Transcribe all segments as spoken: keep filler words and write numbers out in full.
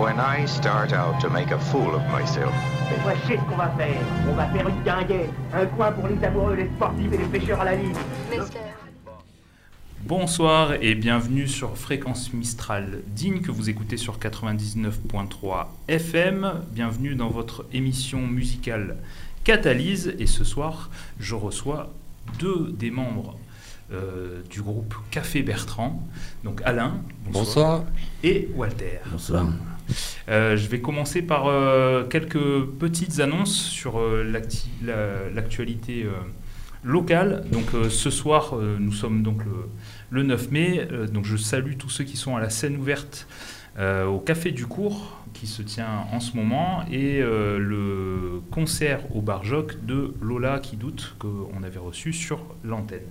When I start out to make a fool of myself. Mais voici ce qu'on va faire. On va faire une guinguette. Un coin pour les amoureux, les sportifs et les pêcheurs à la ligne. Bonsoir et bienvenue sur Fréquence Mistral Digne que vous écoutez sur quatre-vingt-dix-neuf point trois F M. Bienvenue dans votre émission musicale Catalyse. Et ce soir, je reçois deux des membres euh, du groupe Café Bertrand. Donc Alain, bonsoir. Bonsoir. Et Walter. Bonsoir. Euh, je vais commencer par euh, quelques petites annonces sur euh, l'acti- la, l'actualité euh, locale. Donc euh, ce soir, euh, nous sommes donc le, le neuf mai. Euh, donc je salue tous ceux qui sont à la scène ouverte euh, au Café du Cours qui se tient en ce moment et euh, le concert au Bar Joc de Lola qui doute qu'on avait reçu sur l'antenne.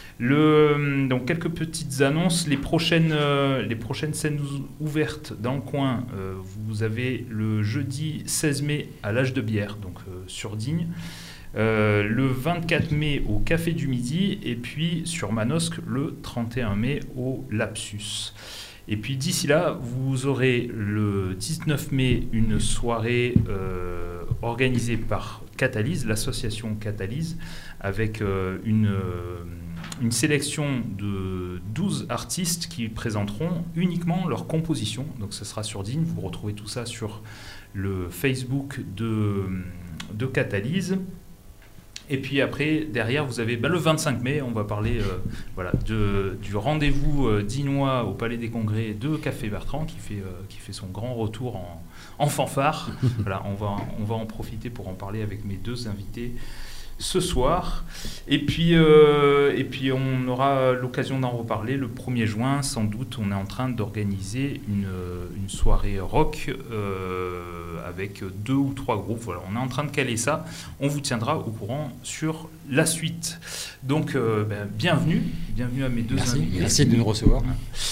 Le, donc quelques petites annonces, les prochaines, euh, les prochaines scènes ouvertes dans le coin, euh, vous avez le jeudi seize mai à l'Âge de Bière, donc euh, sur Digne, euh, le vingt-quatre mai au Café du Midi, et puis sur Manosque le trente et un mai au Lapsus. Et puis d'ici là, vous aurez le dix-neuf mai une soirée euh, organisée par Catalyse, l'association Catalyse, avec euh, une... Euh, une sélection de douze artistes qui présenteront uniquement leurs compositions. Donc ce sera sur Digne, vous retrouvez tout ça sur le Facebook de, de Catalyse. Et puis après, derrière, vous avez ben, le vingt-cinq mai, on va parler euh, voilà, de, du rendez-vous euh, dinois au Palais des Congrès de Café Bertrand, qui fait, euh, qui fait son grand retour en, en fanfare. Voilà, on va, on va en profiter pour en parler avec mes deux invités ce soir, et puis, euh, et puis on aura l'occasion d'en reparler le premier juin, sans doute. On est en train d'organiser une, une soirée rock euh, avec deux ou trois groupes. Voilà, on est en train de caler ça. On vous tiendra au courant sur la suite. Donc, euh, ben, bienvenue, bienvenue à mes deux merci, invités. Merci de nous recevoir.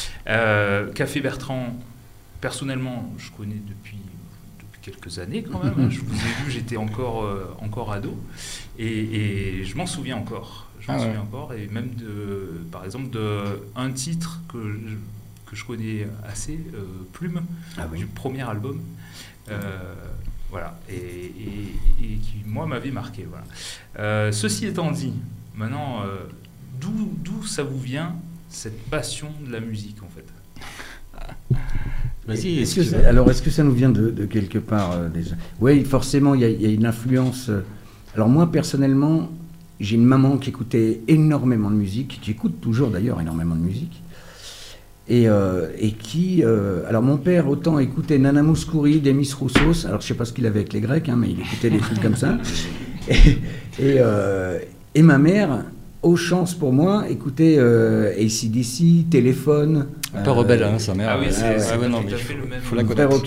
Euh, Café Bertrand, personnellement, je connais depuis quelques années quand même, hein. Je vous ai vu, j'étais encore, euh, encore ado, et, et je m'en souviens encore, je m'en ah souviens ouais. encore, et même de, par exemple, d'un titre que je, que je connais assez, euh, Plume, ah oui. du premier album, euh, voilà, et, et, et qui, moi, m'avait marqué, voilà. Euh, ceci étant dit, maintenant, euh, d'où, d'où ça vous vient, cette passion de la musique, en fait ? Vas-y, est-ce que ça, alors, est-ce que ça nous vient de, de quelque part euh, déjà ? Oui, forcément, il y, y a une influence. Euh, alors moi, personnellement, j'ai une maman qui écoutait énormément de musique, qui écoute toujours d'ailleurs énormément de musique, et, euh, et qui... Euh, alors mon père, autant écoutait Nana Mouskouri, Demis Roussos, alors je ne sais pas ce qu'il avait avec les Grecs, hein, mais il écoutait des trucs comme ça, et, et, euh, et ma mère... Aux chances pour moi, écoutez euh, A C D C, Téléphone. Un peu euh, rebelle, hein, sa mère. Ah oui, c'est, euh, c'est, ah ouais, non, mais faut, il faut la connaître.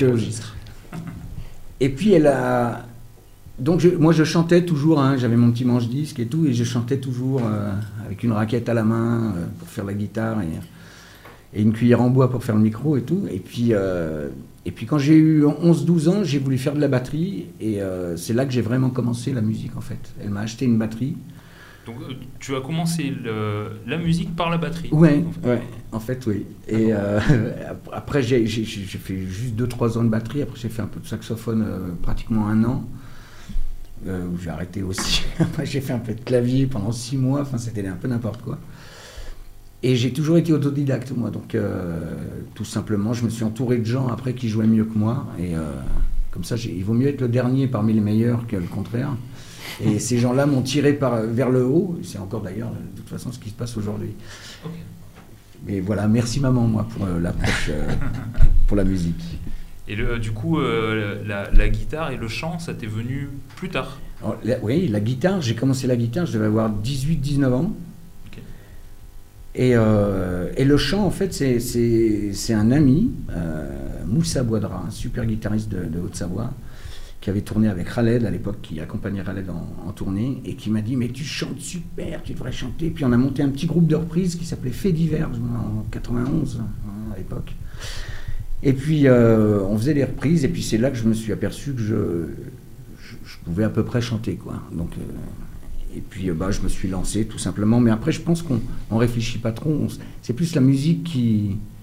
Et puis elle a. Donc je, moi je chantais toujours, hein, j'avais mon petit manche-disque et tout, et je chantais toujours euh, avec une raquette à la main euh, pour faire la guitare et, et une cuillère en bois pour faire le micro et tout. Et puis, euh, et puis quand j'ai eu onze douze ans, j'ai voulu faire de la batterie, et euh, c'est là que j'ai vraiment commencé la musique en fait. Elle m'a acheté une batterie. Donc tu as commencé le, la musique par la batterie. Ouais, en fait, ouais, en fait oui. Et euh, après j'ai, j'ai, j'ai fait juste deux trois ans de batterie. Après j'ai fait un peu de saxophone, euh, pratiquement un an. Euh, où j'ai arrêté aussi. Après j'ai fait un peu de clavier pendant six mois. Enfin c'était un peu n'importe quoi. Et j'ai toujours été autodidacte moi. Donc euh, tout simplement, je me suis entouré de gens après qui jouaient mieux que moi. Et euh, comme ça, j'ai, il vaut mieux être le dernier parmi les meilleurs que le contraire. Et ces gens-là m'ont tiré par, vers le haut. C'est encore d'ailleurs, de toute façon, ce qui se passe aujourd'hui. Okay. Mais voilà, merci maman, moi, pour euh, l'approche, euh, pour la musique. Et le, du coup, euh, la, la guitare et le chant, ça t'est venu plus tard ? Alors, la, oui, la guitare, j'ai commencé la guitare, je devais avoir dix-huit dix-neuf ans. Okay. Et, euh, et le chant, en fait, c'est, c'est, c'est un ami, euh, Moussa Bouadra, un super guitariste de, de Haute-Savoie, qui avait tourné avec Khaled à l'époque, qui accompagnait Khaled en, en tournée, et qui m'a dit « Mais tu chantes super, tu devrais chanter ». Puis on a monté un petit groupe de reprises qui s'appelait Fait divers, en quatre-vingt-onze, hein, à l'époque. Et puis euh, on faisait des reprises, et puis c'est là que je me suis aperçu que je, je, je pouvais à peu près chanter, quoi. Donc, euh, et puis euh, bah, je me suis lancé tout simplement, mais après je pense qu'on ne réfléchit pas trop, on, c'est plus la musique qui...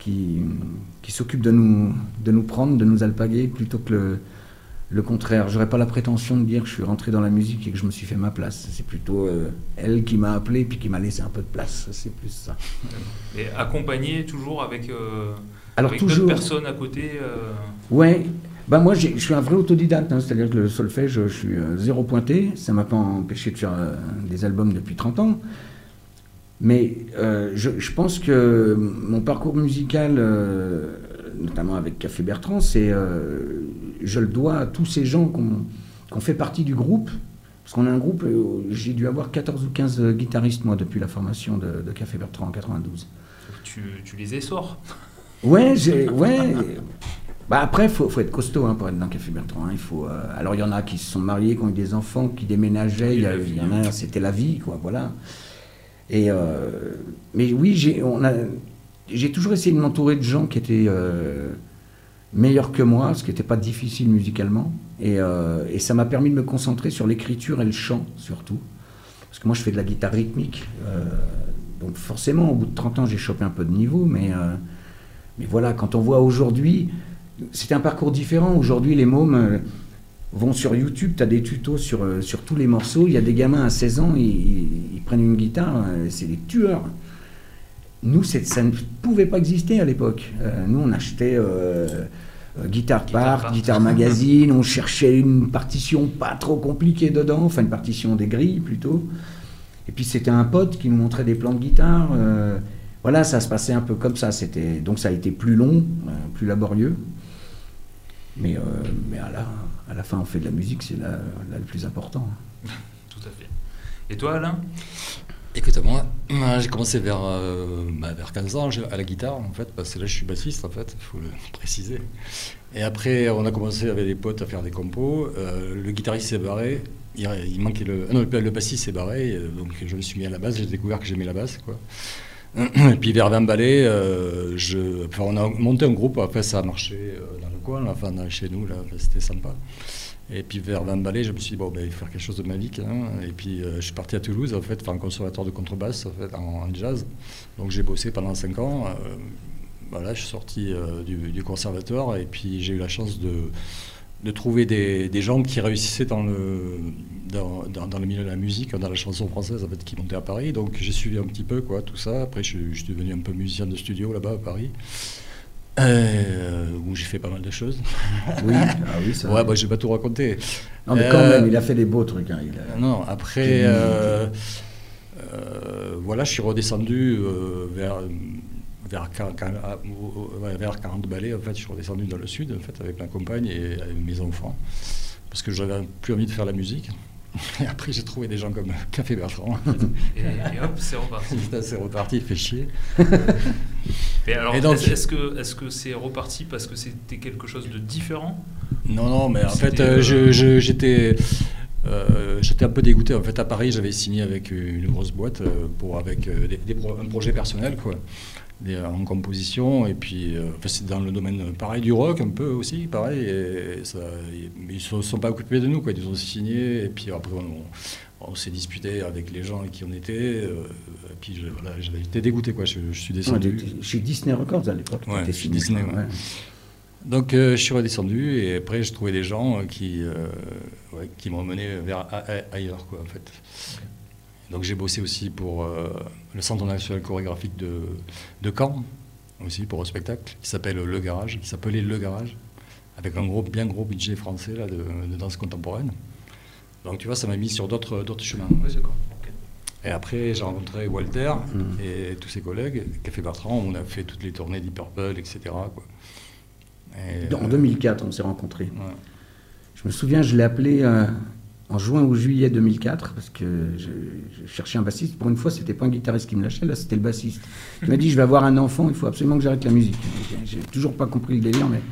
qui, qui s'occupe de nous, de nous prendre, de nous alpaguer, plutôt que le, le contraire. J'aurais pas la prétention de dire que je suis rentré dans la musique et que je me suis fait ma place. C'est plutôt euh, elle qui m'a appelé puis qui m'a laissé un peu de place. C'est plus ça. Et accompagné toujours avec, euh, Alors, avec toujours, d'autres personnes à côté euh... Ouais. Ben moi, j'ai, je suis un vrai autodidacte, hein, c'est-à-dire que le solfège, je, je suis euh, zéro pointé. Ça ne m'a pas empêché de faire euh, des albums depuis trente ans. Mais euh, je, je pense que mon parcours musical, euh, notamment avec Café Bertrand, c'est, euh, je le dois à tous ces gens qui ont fait partie du groupe. Parce qu'on a un groupe, euh, j'ai dû avoir quatorze ou quinze guitaristes, moi, depuis la formation de, de Café Bertrand en quatre-vingt-douze. Tu, tu les essors. Ouais, j'ai, ouais. Bah après, il faut, faut être costaud hein, pour être dans Café Bertrand. Hein. Il faut, euh, alors, il y en a qui se sont mariés, qui ont eu des enfants, qui déménageaient. Il y, a, il y en a, c'était la vie, quoi, voilà. Et, euh, mais oui, j'ai, on a, j'ai toujours essayé de m'entourer de gens qui étaient euh, meilleurs que moi, ce qui n'était pas difficile musicalement. Et, euh, et ça m'a permis de me concentrer sur l'écriture et le chant, surtout. Parce que moi, je fais de la guitare rythmique. Euh, donc forcément, au bout de trente ans, j'ai chopé un peu de niveau. Mais, euh, mais voilà, quand on voit aujourd'hui... C'était un parcours différent. Aujourd'hui, les mômes euh, vont sur YouTube, tu as des tutos sur, euh, sur tous les morceaux. Il y a des gamins à seize ans, ils, ils, ils prennent une guitare, euh, c'est des tueurs. Nous, ça ne pouvait pas exister à l'époque. Euh, nous, on achetait euh, euh, Guitar Part, Guitar Magazine, on cherchait une partition pas trop compliquée dedans, enfin une partition des grilles plutôt. Et puis c'était un pote qui nous montrait des plans de guitare. Euh, voilà, ça se passait un peu comme ça. C'était, donc ça a été plus long, euh, plus laborieux. Mais, euh, mais à, la, à la fin, on fait de la musique, c'est là, là le plus important. Tout à fait. Et toi, Alain ? Écoute, moi, j'ai commencé vers, euh, bah, vers quinze ans à la guitare, en fait, parce que là, je suis bassiste, en fait, il faut le préciser. Et après, on a commencé avec des potes à faire des compos. Euh, le guitariste s'est barré, il, il manquait le... Non, le, le bassiste s'est barré, donc je me suis mis à la basse, j'ai découvert que j'aimais la basse, quoi. Et puis vers vingt ballets, euh, je, enfin, on a monté un groupe, après ça a marché euh, dans le coin, là, enfin, dans, chez nous, là, c'était sympa. Et puis vers vingt ballets, je me suis dit, bon, ben, il faut faire quelque chose de magique. Hein. Et puis euh, je suis parti à Toulouse, en fait, faire un conservatoire de contrebasse en, fait, en, en jazz. Donc j'ai bossé pendant cinq ans. Euh, voilà, je suis sorti euh, du, du conservatoire et puis j'ai eu la chance de, de trouver des, des gens qui réussissaient dans le, dans, dans, dans le milieu de la musique, dans la chanson française, en fait, qui montaient à Paris. Donc j'ai suivi un petit peu quoi, tout ça. Après, je, je suis devenu un peu musicien de studio là-bas à Paris. Euh, où j'ai fait pas mal de choses. Oui, ah oui, ça. Ouais, bah, j'ai pas tout raconté. Non, mais quand euh, même, il a fait des beaux trucs. Hein, il a... Non, après, euh, euh, voilà, je suis redescendu euh, vers, vers, vers quarante ballets. En fait, je suis redescendu dans le sud, en fait, avec ma compagne et avec mes enfants, parce que j'avais plus envie de faire la musique. Et après, j'ai trouvé des gens comme Café Bertrand. Et, et hop, c'est reparti. C'est reparti, il fait chier. Et alors, et donc, est-ce que est-ce que c'est reparti parce que c'était quelque chose de différent ? Non, non, mais en fait, euh, je, je, j'étais, euh, j'étais un peu dégoûté. En fait, à Paris, j'avais signé avec une grosse boîte pour, avec des, des pro, un projet personnel, quoi. En composition, et puis euh, enfin, c'est dans le domaine pareil du rock un peu aussi, pareil, et ça, ils ne se sont pas occupés de nous, quoi. Ils nous ont signé, et puis après on, on s'est disputé avec les gens avec qui on était, euh, et puis je, voilà, j'avais été dégoûté, quoi. Je, je suis descendu. Ouais, chez Disney Records à l'époque. Ouais, chez Disney, ouais. Ouais. Donc euh, je suis redescendu, et après j'ai trouvé des gens qui, euh, ouais, qui m'ont mené vers a, a, ailleurs, quoi, en fait. Okay. Donc j'ai bossé aussi pour euh, le Centre national chorégraphique de, de Caen, aussi pour un spectacle qui s'appelle Le Garage, qui s'appelait Le Garage, avec un gros, bien gros budget français là, de, de danse contemporaine. Donc tu vois, ça m'a mis sur d'autres, d'autres chemins. Oui, d'accord. Okay. Et après, j'ai rencontré Walter mmh. et tous ses collègues, Café Bertrand, on a fait toutes les tournées Deep Purple, et cetera, quoi. Et, en euh, deux mille quatre, on s'est rencontrés. Ouais. Je me souviens, je l'ai appelé... Euh... en juin ou juillet deux mille quatre, parce que je, je cherchais un bassiste. Pour une fois, c'était pas un guitariste qui me lâchait, là, c'était le bassiste. Il m'a dit, je vais avoir un enfant, il faut absolument que j'arrête la musique. J'ai toujours pas compris le délire, mais...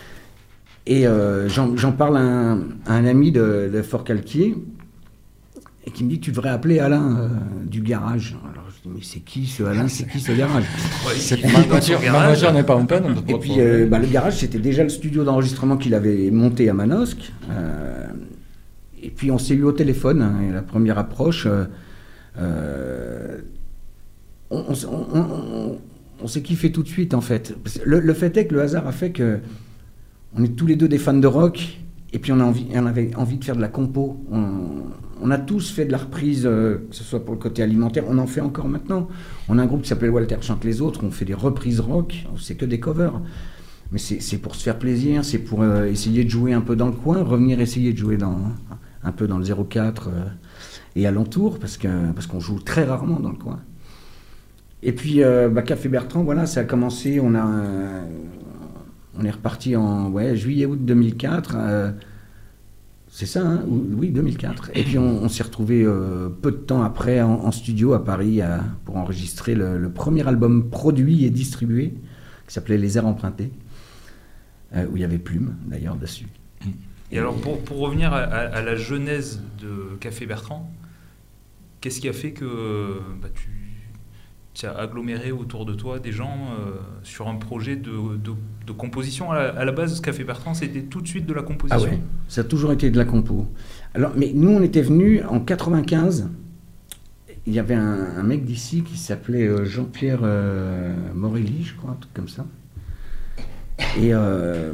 Et euh, j'en, j'en parle à un, à un ami de, de Fort-Calquier, et qui me dit, tu devrais appeler Alain euh, du Garage. Alors je dis, mais c'est qui ce Alain, c'est qui ce Garage? Ouais, c'est ma voiture, ma voiture n'est pas en panne. Et puis, euh, bah, le Garage, c'était déjà le studio d'enregistrement qu'il avait monté à Manosque. Euh, Et puis on s'est eu au téléphone, hein, et la première approche, euh, euh, on, on, on, on s'est kiffé tout de suite, en fait. Le, le fait est que le hasard a fait que on est tous les deux des fans de rock, et puis on, a envie, on avait envie de faire de la compo. On, on a tous fait de la reprise, euh, que ce soit pour le côté alimentaire, on en fait encore maintenant. On a un groupe qui s'appelle Walter Chante les Autres, on fait des reprises rock, c'est que des covers. Mais c'est, c'est pour se faire plaisir, c'est pour euh, essayer de jouer un peu dans le coin, revenir essayer de jouer dans, un peu dans le zéro quatre euh, et alentour, parce, que, parce qu'on joue très rarement dans le coin. Et puis, euh, bah, Café Bertrand, voilà, ça a commencé, on, a, euh, on est reparti en ouais, juillet-août deux mille quatre, euh, c'est ça, hein, oui, deux mille quatre. Et puis on, on s'est retrouvés euh, peu de temps après en, en studio à Paris à, pour enregistrer le, le premier album produit et distribué, qui s'appelait Les Airs Empruntés. Euh, où il y avait Plume, d'ailleurs, dessus. Et alors, pour, pour revenir à, à, à la genèse de Café Bertrand, qu'est-ce qui a fait que bah, tu, tu as aggloméré autour de toi des gens euh, sur un projet de, de, de composition? À la, à la base, Café Bertrand, c'était tout de suite de la composition? Ah ouais, ça a toujours été de la compo. Alors, mais nous, on était venus en quatre-vingt-quinze. Il y avait un, un mec d'ici qui s'appelait euh, Jean-Pierre euh, Morelli, je crois, un truc comme ça. Et, euh,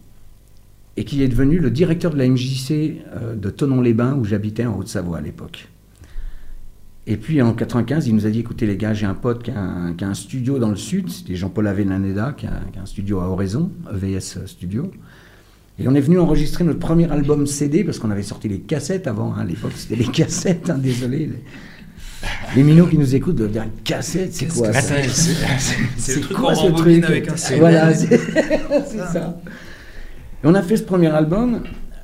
et qui est devenu le directeur de la M J C euh, de Thonon-les-Bains, où j'habitais en Haute-Savoie à l'époque. Et puis en quatre-vingt-quinze, il nous a dit, écoutez les gars, j'ai un pote qui a un, qui a un studio dans le sud, c'était Jean-Paul Avenaneda, qui a, qui a un studio à Oraison, E V S Studio. Et on est venu enregistrer notre premier album C D, parce qu'on avait sorti les cassettes avant, hein, à l'époque c'était les cassettes, hein, désolé. Les... Les minots qui nous écoutent doivent dire cassette, c'est quoi ça? C'est, c'est, c'est le truc qu'on quoi, rembobine avec un C D. Voilà, c'est, c'est ça. Et on a fait ce premier album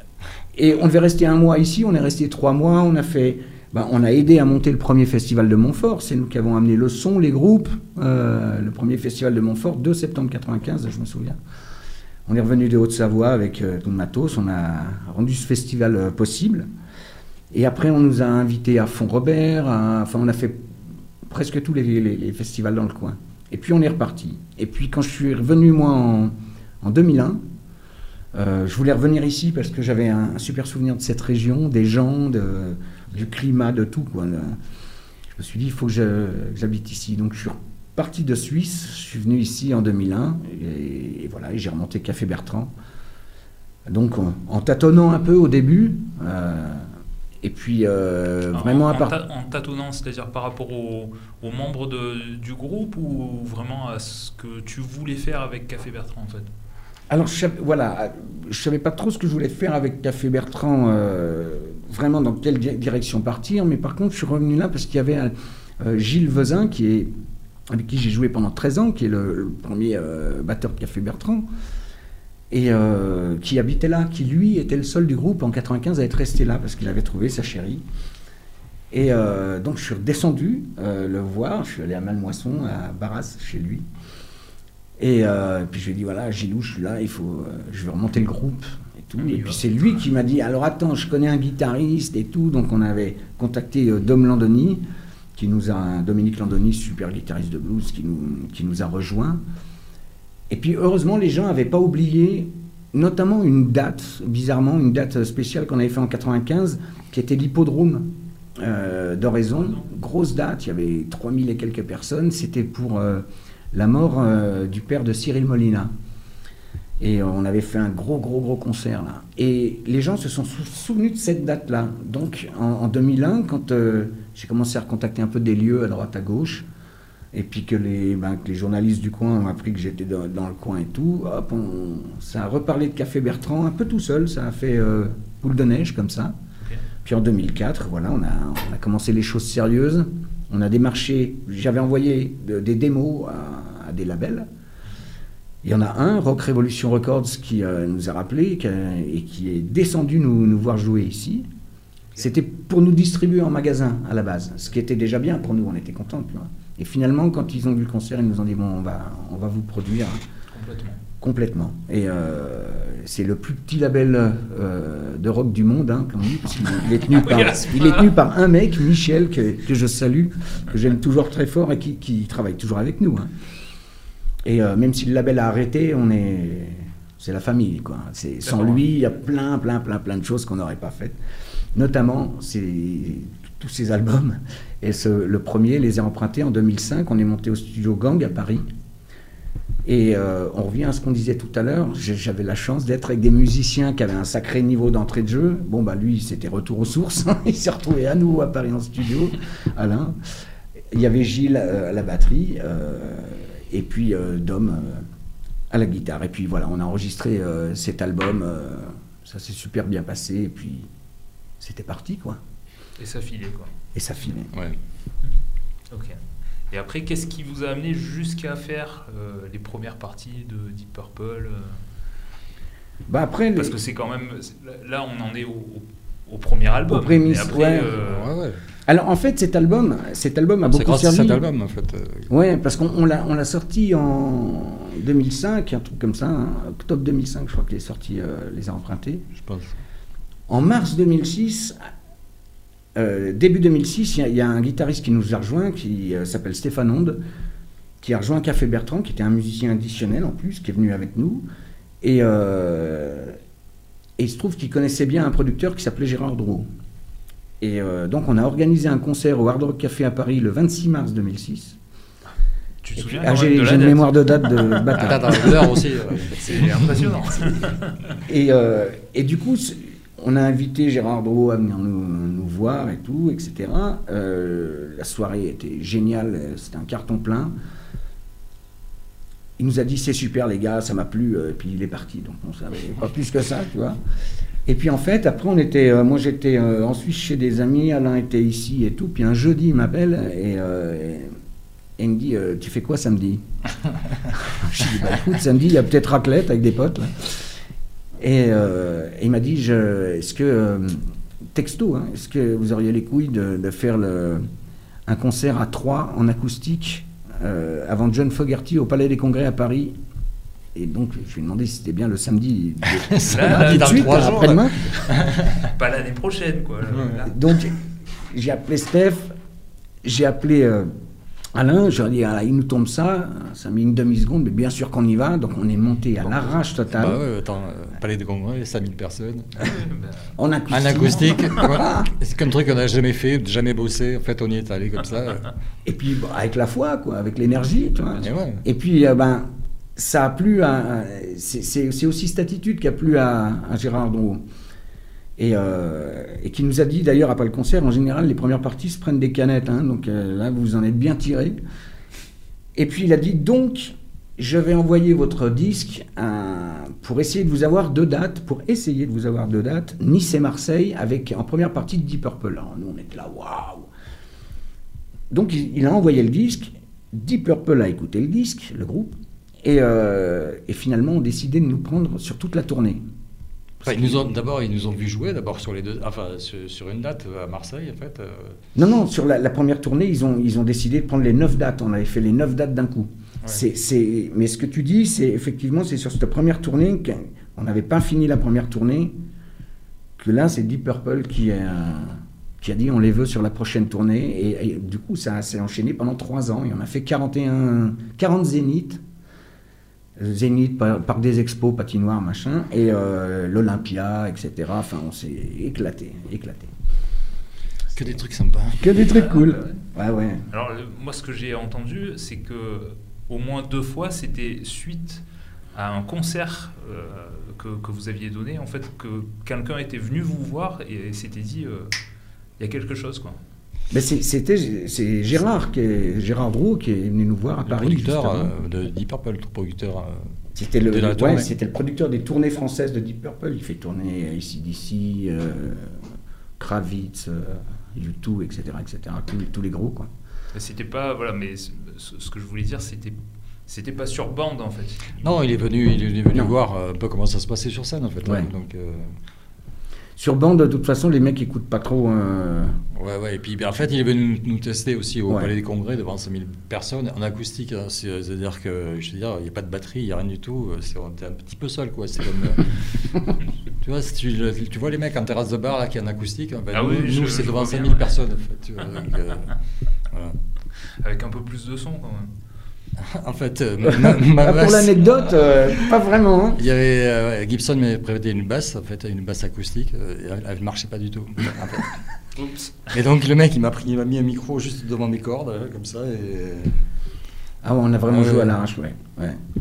et on devait rester un mois ici, on est resté trois mois, on a fait, ben, on a aidé à monter le premier festival de Montfort, c'est nous qui avons amené le son, les groupes, euh, le premier festival de Montfort, deux septembre quatre-vingt-quinze, je me souviens. On est revenu de Haute-Savoie avec euh, tout le matos, on a rendu ce festival euh, possible. Et après, on nous a invités à Font-Robert, à... enfin, on a fait presque tous les, les, les festivals dans le coin. Et puis, on est reparti. Et puis, quand je suis revenu, moi, en, en deux mille un, euh, je voulais revenir ici parce que j'avais un, un super souvenir de cette région, des gens, de, du climat, de tout, quoi. Je me suis dit, il faut que, je, que j'habite ici. Donc, je suis reparti de Suisse, je suis venu ici en deux mille un, et, et voilà, et j'ai remonté Café Bertrand. Donc, en, en tâtonnant un peu au début... Euh, Et puis, euh, Alors, vraiment en, à part... ta, en tâtonnant, c'est-à-dire par rapport aux, aux membres de, du groupe ou vraiment à ce que tu voulais faire avec Café Bertrand, en fait? Alors, je, voilà, je ne savais pas trop ce que je voulais faire avec Café Bertrand, euh, vraiment dans quelle di- direction partir, mais par contre, je suis revenu là parce qu'il y avait un, euh, Gilles Vezin, qui est, avec qui j'ai joué pendant treize ans, qui est le, le premier euh, batteur de Café Bertrand, et euh, qui habitait là, qui lui était le seul du groupe en quatre-vingt-quinze à être resté là parce qu'il avait trouvé sa chérie. Et euh, donc je suis redescendu euh, le voir, je suis allé à Malmoisson, à Barras, chez lui. Et euh, puis je lui ai dit, voilà, Gilou, je suis là, il faut, euh, je vais remonter le groupe et tout. Et puis c'est lui qui m'a dit, alors attends, je connais un guitariste et tout. Donc on avait contacté euh, Dom Landoni, qui nous a, Dominique Landoni, super guitariste de blues, qui nous, qui nous a rejoints. Et puis heureusement, les gens n'avaient pas oublié, notamment une date, bizarrement, une date spéciale qu'on avait fait en quatre-vingt-quinze, qui était l'hippodrome euh, d'Oraison. Grosse date, il y avait trois mille et quelques personnes. C'était pour euh, la mort euh, du père de Cyril Molina. Et on avait fait un gros, gros, gros concert là. Et les gens se sont sou- souvenus de cette date-là. Donc en, en deux mille un, quand euh, j'ai commencé à recontacter un peu des lieux à droite, à gauche, et puis que les, ben, que les journalistes du coin ont appris que j'étais dans, dans le coin et tout, hop, on, ça a reparlé de Café Bertrand un peu tout seul, ça a fait euh, boule de neige comme ça. Okay. Puis en deux mille quatre, voilà, on a, on a commencé les choses sérieuses, on a démarché, j'avais envoyé de, des démos à, à des labels. Il y en a un, Rock Revolution Records, qui euh, nous a rappelé qui a, et qui est descendu nous, nous voir jouer ici. Okay. C'était pour nous distribuer en magasin à la base, ce qui était déjà bien pour nous, on était contents. Tu vois. Et finalement, quand ils ont vu le concert, ils nous ont dit, bon, on va, on va vous produire complètement. complètement. Et euh, c'est le plus petit label euh, de rock du monde, hein, comme dit, parce qu'il est tenu par, il est tenu par un mec, Michel, que, que je salue, que j'aime toujours très fort et qui, qui travaille toujours avec nous. Hein. Et euh, même si le label a arrêté, on est, c'est la famille, quoi. C'est, sans lui, il y a plein, plein, plein, plein de choses qu'on n'aurait pas faites. Notamment, c'est tous ces albums. Et ce, le premier, Les Airs Empruntés, en deux mille cinq, on est monté au studio Gang à Paris. Et euh, on revient à ce qu'on disait tout à l'heure, j'avais la chance d'être avec des musiciens qui avaient un sacré niveau d'entrée de jeu. Bon, bah lui, c'était retour aux sources. Il s'est retrouvé à nous à Paris en studio, Alain. Il y avait Gilles euh, à la batterie, euh, et puis euh, Dom euh, à la guitare. Et puis voilà, on a enregistré euh, cet album. Euh, ça s'est super bien passé, et puis c'était parti, quoi. Et ça filait, quoi. Et ça filait. Ouais. Ok. Et après, qu'est-ce qui vous a amené jusqu'à faire euh, les premières parties de Deep Purple euh... Bah après, Parce les... que c'est quand même... Là, on en est au, au, au premier album. Au prémisse, et après, ouais. Euh... Ouais, ouais. Alors en fait, cet album, cet album a C'est beaucoup grâce servi. à cet album, en fait. Ouais, parce qu'on on l'a, on l'a sorti en deux mille cinq, un truc comme ça, hein. Octobre deux mille cinq, je crois qu'il est sorti, euh, les a empruntés. Je pense. En mars deux mille six, euh, début deux mille six, il y, y a un guitariste qui nous a rejoint, qui euh, s'appelle Stéphane Onde, qui a rejoint Café Bertrand, qui était un musicien additionnel en plus, qui est venu avec nous. Et, euh, et il se trouve qu'il connaissait bien un producteur qui s'appelait Gérard Drouot. Et euh, donc on a organisé un concert au Hard Rock Café à Paris le vingt-six mars deux mille six. Tu te souviens Ah, quand j'ai, même de la j'ai une date. mémoire de date de Ah, bâtard. t'as l'heure aussi. euh, C'est impressionnant. Et, euh, et du coup, c'est- on a invité Gérard Drouot à venir nous, nous voir et tout, et cetera. Euh, la soirée était géniale, c'était un carton plein. Il nous a dit c'est super les gars, ça m'a plu, euh, et puis il est parti. Donc on savait pas plus que ça, tu vois. Et puis en fait, après on était, euh, moi j'étais euh, en Suisse chez des amis, Alain était ici et tout. Puis un jeudi il m'appelle et, euh, et, et il me dit euh, tu fais quoi samedi? Je dis bah écoute, samedi il y a peut-être raclette avec des potes là. Et, euh, et il m'a dit je, est-ce que euh, texto, hein, est-ce que vous auriez les couilles de, de faire le, un concert à trois en acoustique euh, avant John Fogerty au Palais des Congrès à Paris? Et donc, je lui ai demandé si c'était bien le samedi. De, Ça, Là, là, là, tout de dans suite, trois jours, après-demain. Pas l'année prochaine, quoi. Là. Donc, j'ai appelé Steph, j'ai appelé euh, Alain, je lui ai dit, ah, il nous tombe ça, ça a mis une demi-seconde, mais bien sûr qu'on y va. Donc, on est monté à l'arrache totale. Bah ouais, attends, euh, Palais des Congrès, cinq mille personnes. En acoustique. En acoustique, voilà. C'est comme truc qu'on n'a jamais fait, jamais bossé. En fait, on y est allé comme ça. Et puis, bon, avec la foi, quoi, avec l'énergie, tu vois. Et ouais. Et puis, euh, ben, ça a plu à. C'est, c'est, c'est aussi cette attitude qui a plu à, à Gérard Drouot. Et, euh, et qui nous a dit, d'ailleurs, après le concert, en général, les premières parties se prennent des canettes. Hein, donc euh, là, vous en êtes bien tirés. Et puis, il a dit, donc, je vais envoyer votre disque à- pour essayer de vous avoir deux dates, pour essayer de vous avoir deux dates, Nice et Marseille, avec en première partie de Deep Purple. Alors, nous, on était là, waouh! Donc, il, il a envoyé le disque. Deep Purple a écouté le disque, le groupe. Et, euh, et finalement, on décidé de nous prendre sur toute la tournée. Enfin, ils nous ont, d'abord, ils nous ont vu jouer, d'abord sur les deux, enfin, sur, sur une date à Marseille, en fait. euh, Non, non, sur la, la première tournée, ils ont, ils ont décidé de prendre les neuf dates. On avait fait les neuf dates d'un coup. C'est, c'est, mais ce que tu dis, c'est effectivement, c'est sur cette première tournée, qu'on n'avait pas fini la première tournée, que là, c'est Deep Purple qui a, qui a dit on les veut sur la prochaine tournée. Et, et du coup, ça s'est enchaîné pendant trois ans. Et on a fait quarante et un, quarante zéniths. Zénith, par, Parc des Expos, patinoire, machin, et euh, l'Olympia, et cetera. Enfin, on s'est éclaté, éclaté. Que des trucs sympas. Que des trucs cool. Ouais, ouais. Alors, le- moi, ce que j'ai entendu, c'est que au moins deux fois, c'était suite à un concert euh, que, que vous aviez donné, en fait, que quelqu'un était venu vous voir et s'était dit, euh, il y a quelque chose, quoi. Mais c'est, c'était c'est Gérard, qui est, Gérard Drouot qui est venu nous voir à Le Paris. producteur juste avant. euh, de Deep Purple, le producteur. euh, C'était le, de la ouais, tournée. c'était le producteur des tournées françaises de Deep Purple. Il fait tourner A C D C, euh, Kravitz, euh, U deux, et cetera, et cetera. Tous, tous les gros, quoi. Et c'était pas, voilà, mais ce, ce que je voulais dire, c'était, c'était pas sur bande, en fait. Non, il est venu, il est venu Non. voir euh, un peu comment ça se passait sur scène, en fait. Ouais. hein, donc, euh, Sur bande, de toute façon, les mecs écoutent pas trop. euh, ouais, ouais. Et puis, ben, en fait, il est venu nous, nous tester aussi au Ouais. Palais des Congrès devant cinq mille personnes en acoustique. hein. C'est- C'est-à-dire que, je veux dire, il n'y a pas de batterie, il n'y a rien du tout. euh, C'est, on était un petit peu seul, quoi. C'est comme, euh, tu vois, si tu, tu vois les mecs en terrasse de bar là qui est en acoustique. En fait, Ah nous, oui, nous, je- c'est je devant vois cinq bien, mille ouais. personnes, en fait. Tu vois, donc, euh, voilà. Avec un peu plus de son, quand même. En fait, euh, ma, ma Ah, pour basse- l'anecdote, euh, pas vraiment. Hein. Il y avait euh, Gibson m'avait prêté une basse, en fait, une basse acoustique, euh, et elle ne marchait pas du tout. en fait. Oups. Et donc le mec, il m'a pris, il m'a mis un micro juste devant mes cordes, euh, comme ça, et Ah ouais, on a vraiment Ouais, joué ouais. à l'arrache, ouais. ouais.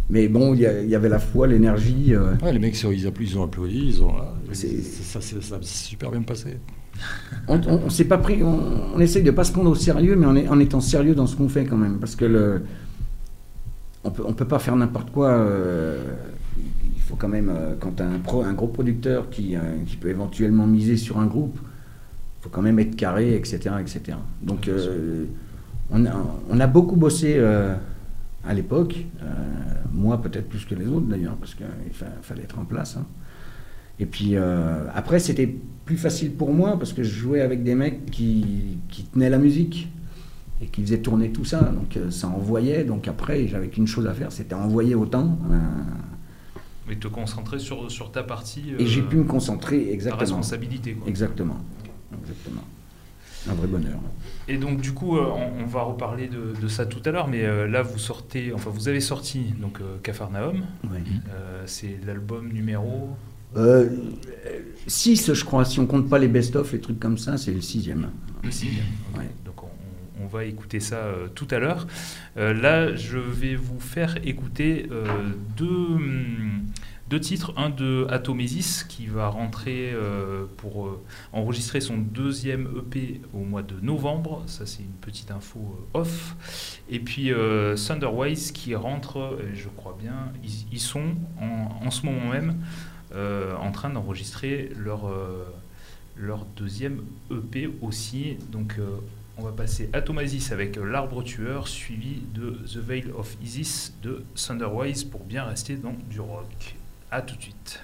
Mais bon, il y, a- il y avait la foi, l'énergie. euh, Ouais, les mecs, ils ont, ils applaudi, ils ont applaudi, ils ont, C'est- ça, ça, ça, s'est super bien passé. on, on, on s'est pas pris, on, on essaye de pas se prendre au sérieux, mais en, est- en étant sérieux dans ce qu'on fait quand même, parce que le, on peut, on peut pas faire n'importe quoi. euh, il faut quand même, euh, quand t'as un, pro, un gros producteur qui, euh, qui peut éventuellement miser sur un groupe, il faut quand même être carré, et cetera, et cetera. Donc, euh, on, a, on a beaucoup bossé euh, à l'époque, euh, moi peut-être plus que les autres d'ailleurs, parce qu'il fa- fallait être en place. hein. Et puis euh, après, c'était plus facile pour moi parce que je jouais avec des mecs qui, qui tenaient la musique et qui faisaient tourner tout ça. Donc euh, ça envoyait. Donc après, j'avais qu'une chose à faire, c'était envoyer autant. euh, Mais te concentrer sur, sur ta partie. et euh, j'ai pu me concentrer ta exactement. responsabilité. Quoi. Exactement. Exactement. Un vrai bonheur. Et donc du coup, euh, on, on va reparler de, de ça tout à l'heure, mais euh, là vous sortez, enfin vous avez sorti donc euh, Capharnaüm. Ouais. Euh, c'est l'album numéro. Euh, six, je crois, si on compte pas les best-of, les trucs comme ça, c'est le sixième. Le sixième. Ok. Ouais. Donc on, on va écouter ça euh, tout à l'heure. Euh, là, je vais vous faire écouter euh, deux, hum, deux titres. Un de Atomesis qui va rentrer euh, pour euh, enregistrer son deuxième E P au mois de novembre. Ça, c'est une petite info euh, off. Et puis euh, Thunderwise qui rentre, euh, je crois bien, ils, ils sont en, en ce moment même euh, en train d'enregistrer leur, euh, leur deuxième E P aussi. Donc euh, on va passer Atomesis avec euh, L'Arbre Tueur, suivi de The Veil of Isis de Thunderwise pour bien rester dans du rock. A tout de suite.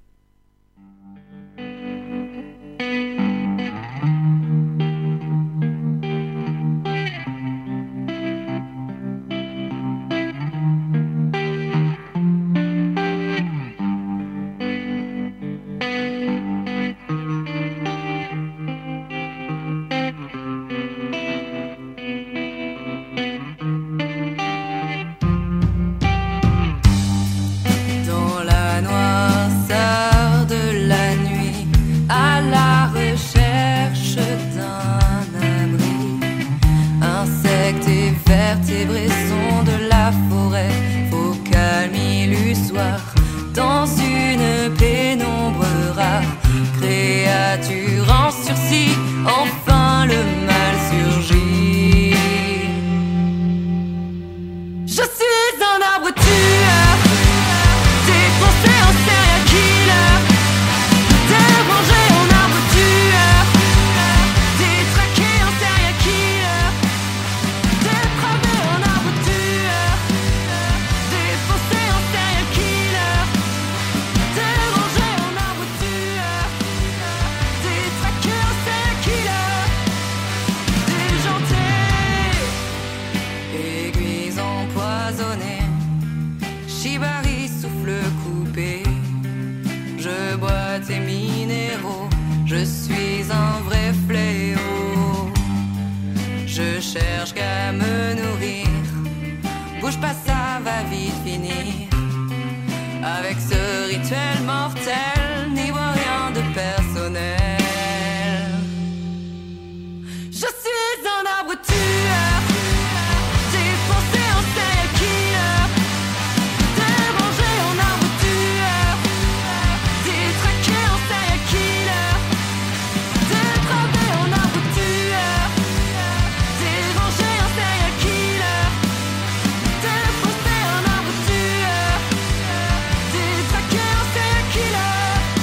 Dans la noirceur de la nuit, à la recherche d'un abri, insectes et vertébrés sont de la forêt, faux calme illusoire, dans une pénombre rare, créature en sursis, enfin le mal surgit. Je suis un arbre tueur, défoncé en serial killer, dérangé en arbre tueur, détraqué en serial killer, dépravé en arbre tueur, défoncé en serial killer, dérangé en arbre tueur, détraqué en serial killer, déjanté, aiguilles empoisonnées, shibari souffle coupé, je bois tes minéraux, je suis un vrai fléau, je cherche qu'à me nourrir, bouge pas ça va vite finir, avec ce rituel mortel, n'y vois rien de personnel. Je suis un arbre tueur, défoncé en serial killer, dérangé en arbre tueur, détraqué en serial killer, dépravé en arbre tueur, dérangé en serial killer, défoncé en arbre tueur, détraqué en serial killer.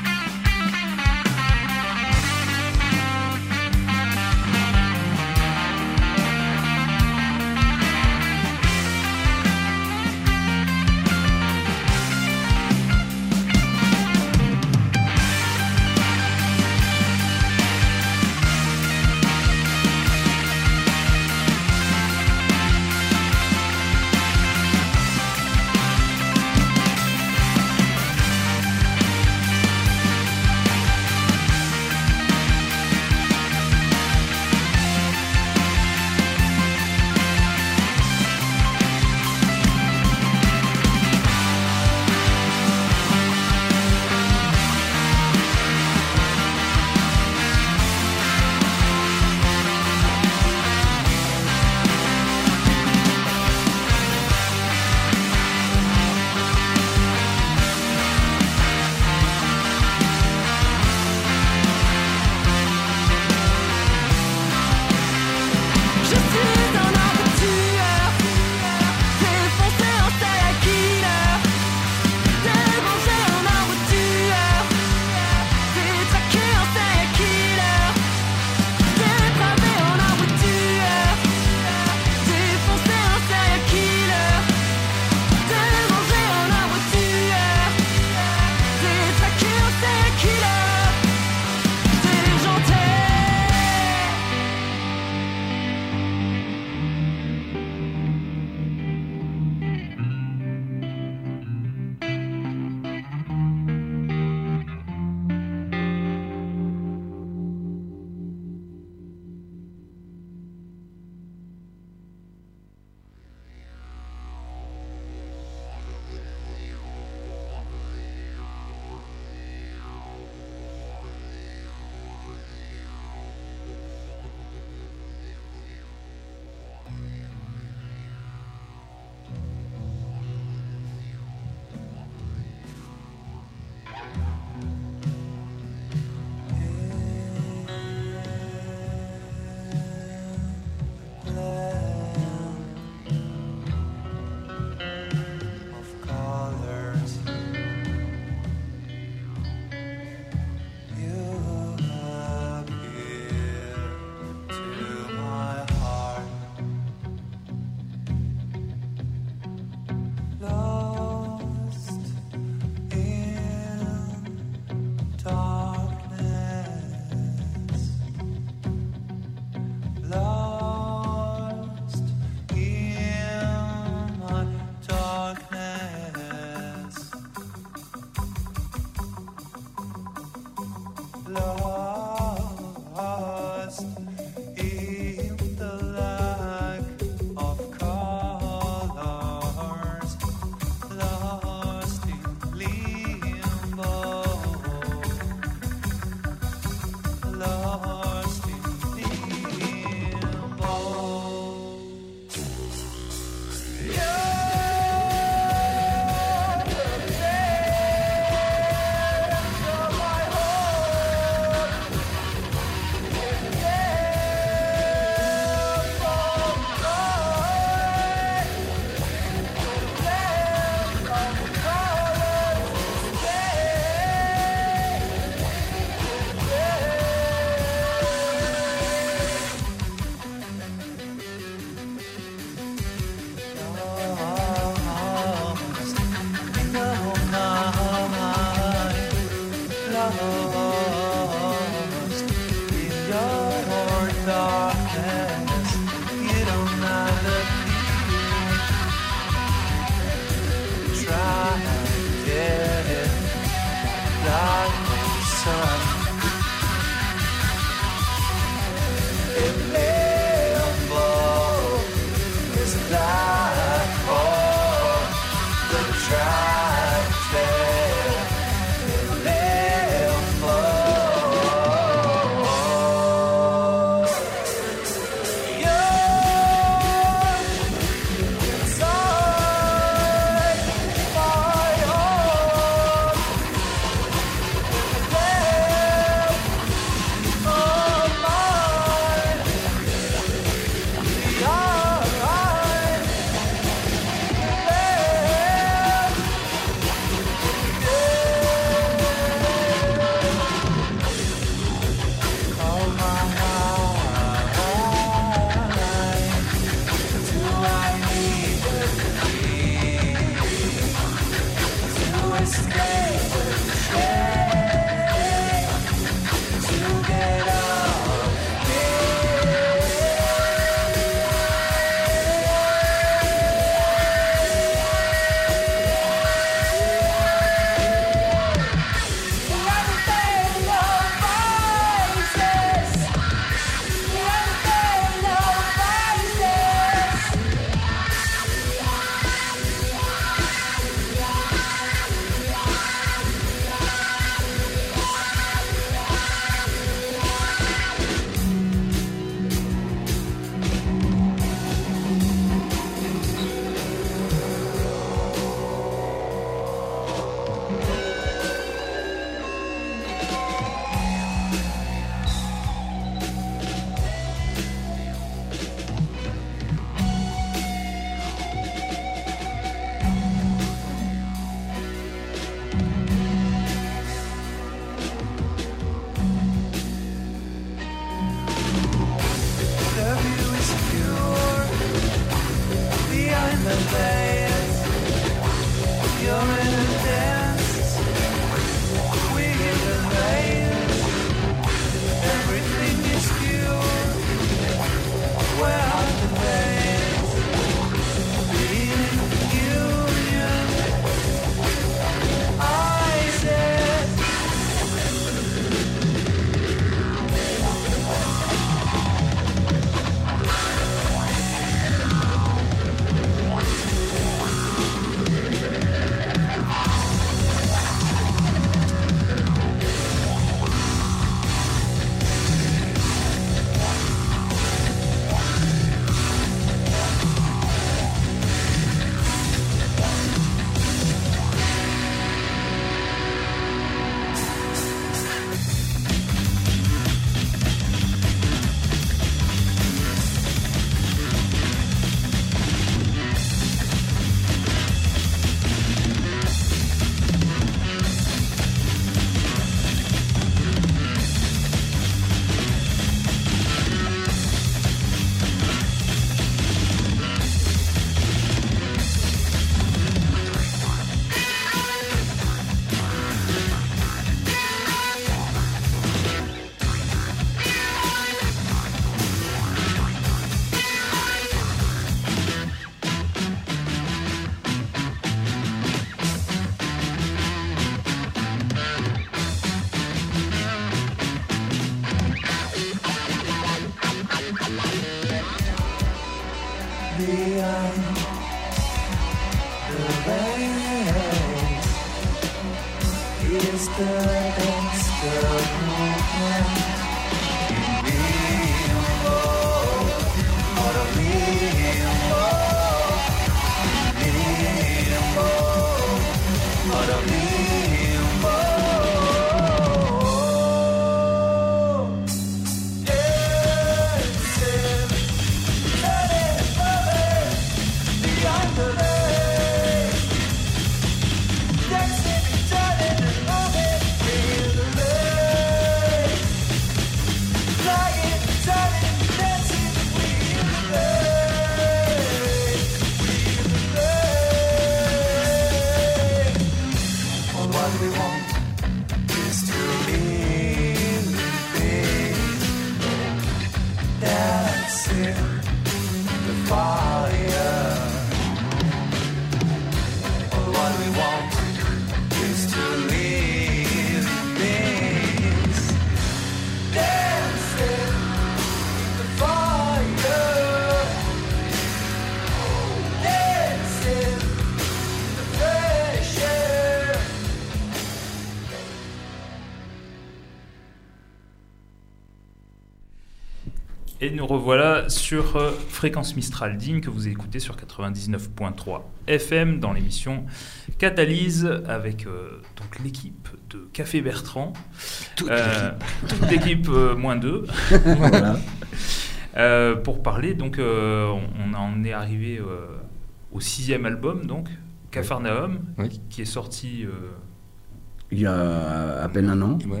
Et nous revoilà sur euh, Fréquence Mistral Digne que vous écoutez sur quatre-vingt-dix-neuf virgule trois F M dans l'émission Catalyse avec euh, donc l'équipe de Café Bertrand. Toute euh, l'équipe. Toute l'équipe euh, moins deux. Voilà. euh, pour parler, donc euh, on, on en est arrivé euh, au sixième album, donc Capharnaüm, Oui. qui, qui est sorti. Euh, Il y a à peine un an. Ouais.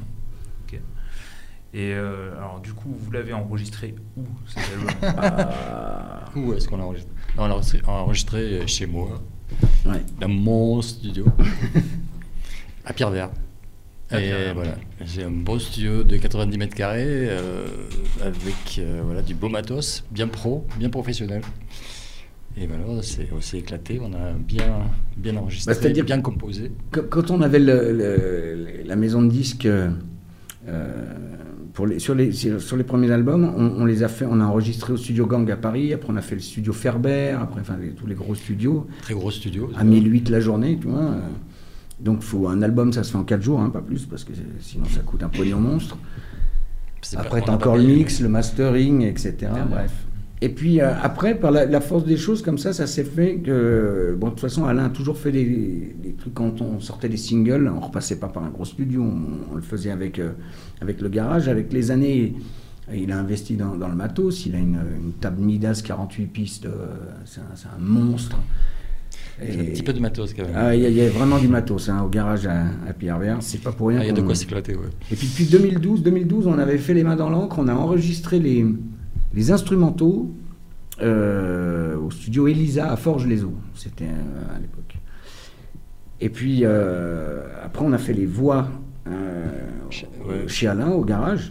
Et euh, alors du coup, vous l'avez enregistré où cet album? Ah, Où est-ce qu'on l'a enregistré? Non, on l'a enregistré, on l'a enregistré chez moi, ouais. dans mon studio, à Pierre-Vert. À Et Pierre-Vert. voilà, j'ai un beau studio de quatre-vingt-dix mètres carrés euh, avec euh, voilà, du beau matos, bien pro, bien professionnel. Et voilà, on s'est, on s'est éclaté, on a bien, bien enregistré, Bah, c'est-à-dire bien composé. Qu- Quand on avait le, le- la maison de disques, euh, pour les, sur, les, sur sur les premiers albums, on, on les a fait, on a enregistré au studio Gang à Paris. Après, on a fait le studio Ferber. Après, enfin, les- tous les gros studios Très gros studio. à mille huit la journée, tu vois. euh. Donc, faut un album, ça se fait en quatre jours, hein, pas plus, parce que sinon ça coûte un pognon monstre. C'est pas- Après, on t'as a pas encore le payé. mix, le mastering, et cetera. Derrière. Bref. Et puis euh, après, par la, la force des choses, comme ça, ça s'est fait que... Bon, de toute façon, Alain a toujours fait des, des trucs quand on sortait des singles, on repassait pas par un gros studio, on, on le faisait avec, euh, avec le garage. Avec les années, il a investi dans, dans le matos, il a une, une table Midas quarante-huit pistes, euh, c'est un, c'est un monstre. Il y a un Et- petit peu de matos quand même. Ah, il y, a- il y a vraiment du matos hein, au garage à, à Pierre-Vert, c'est pas pour rien. Ah, il y a de qu'on- quoi s'éclater, ouais. Et puis depuis deux mille douze, deux mille douze, on avait fait les mains dans l'encre, on a enregistré les, les instrumentaux euh, au studio Elisa à Forges-les-Eaux. C'était euh, à l'époque. Et puis euh, après, on a fait les voix euh, Chez- au- ouais. chez Alain au garage.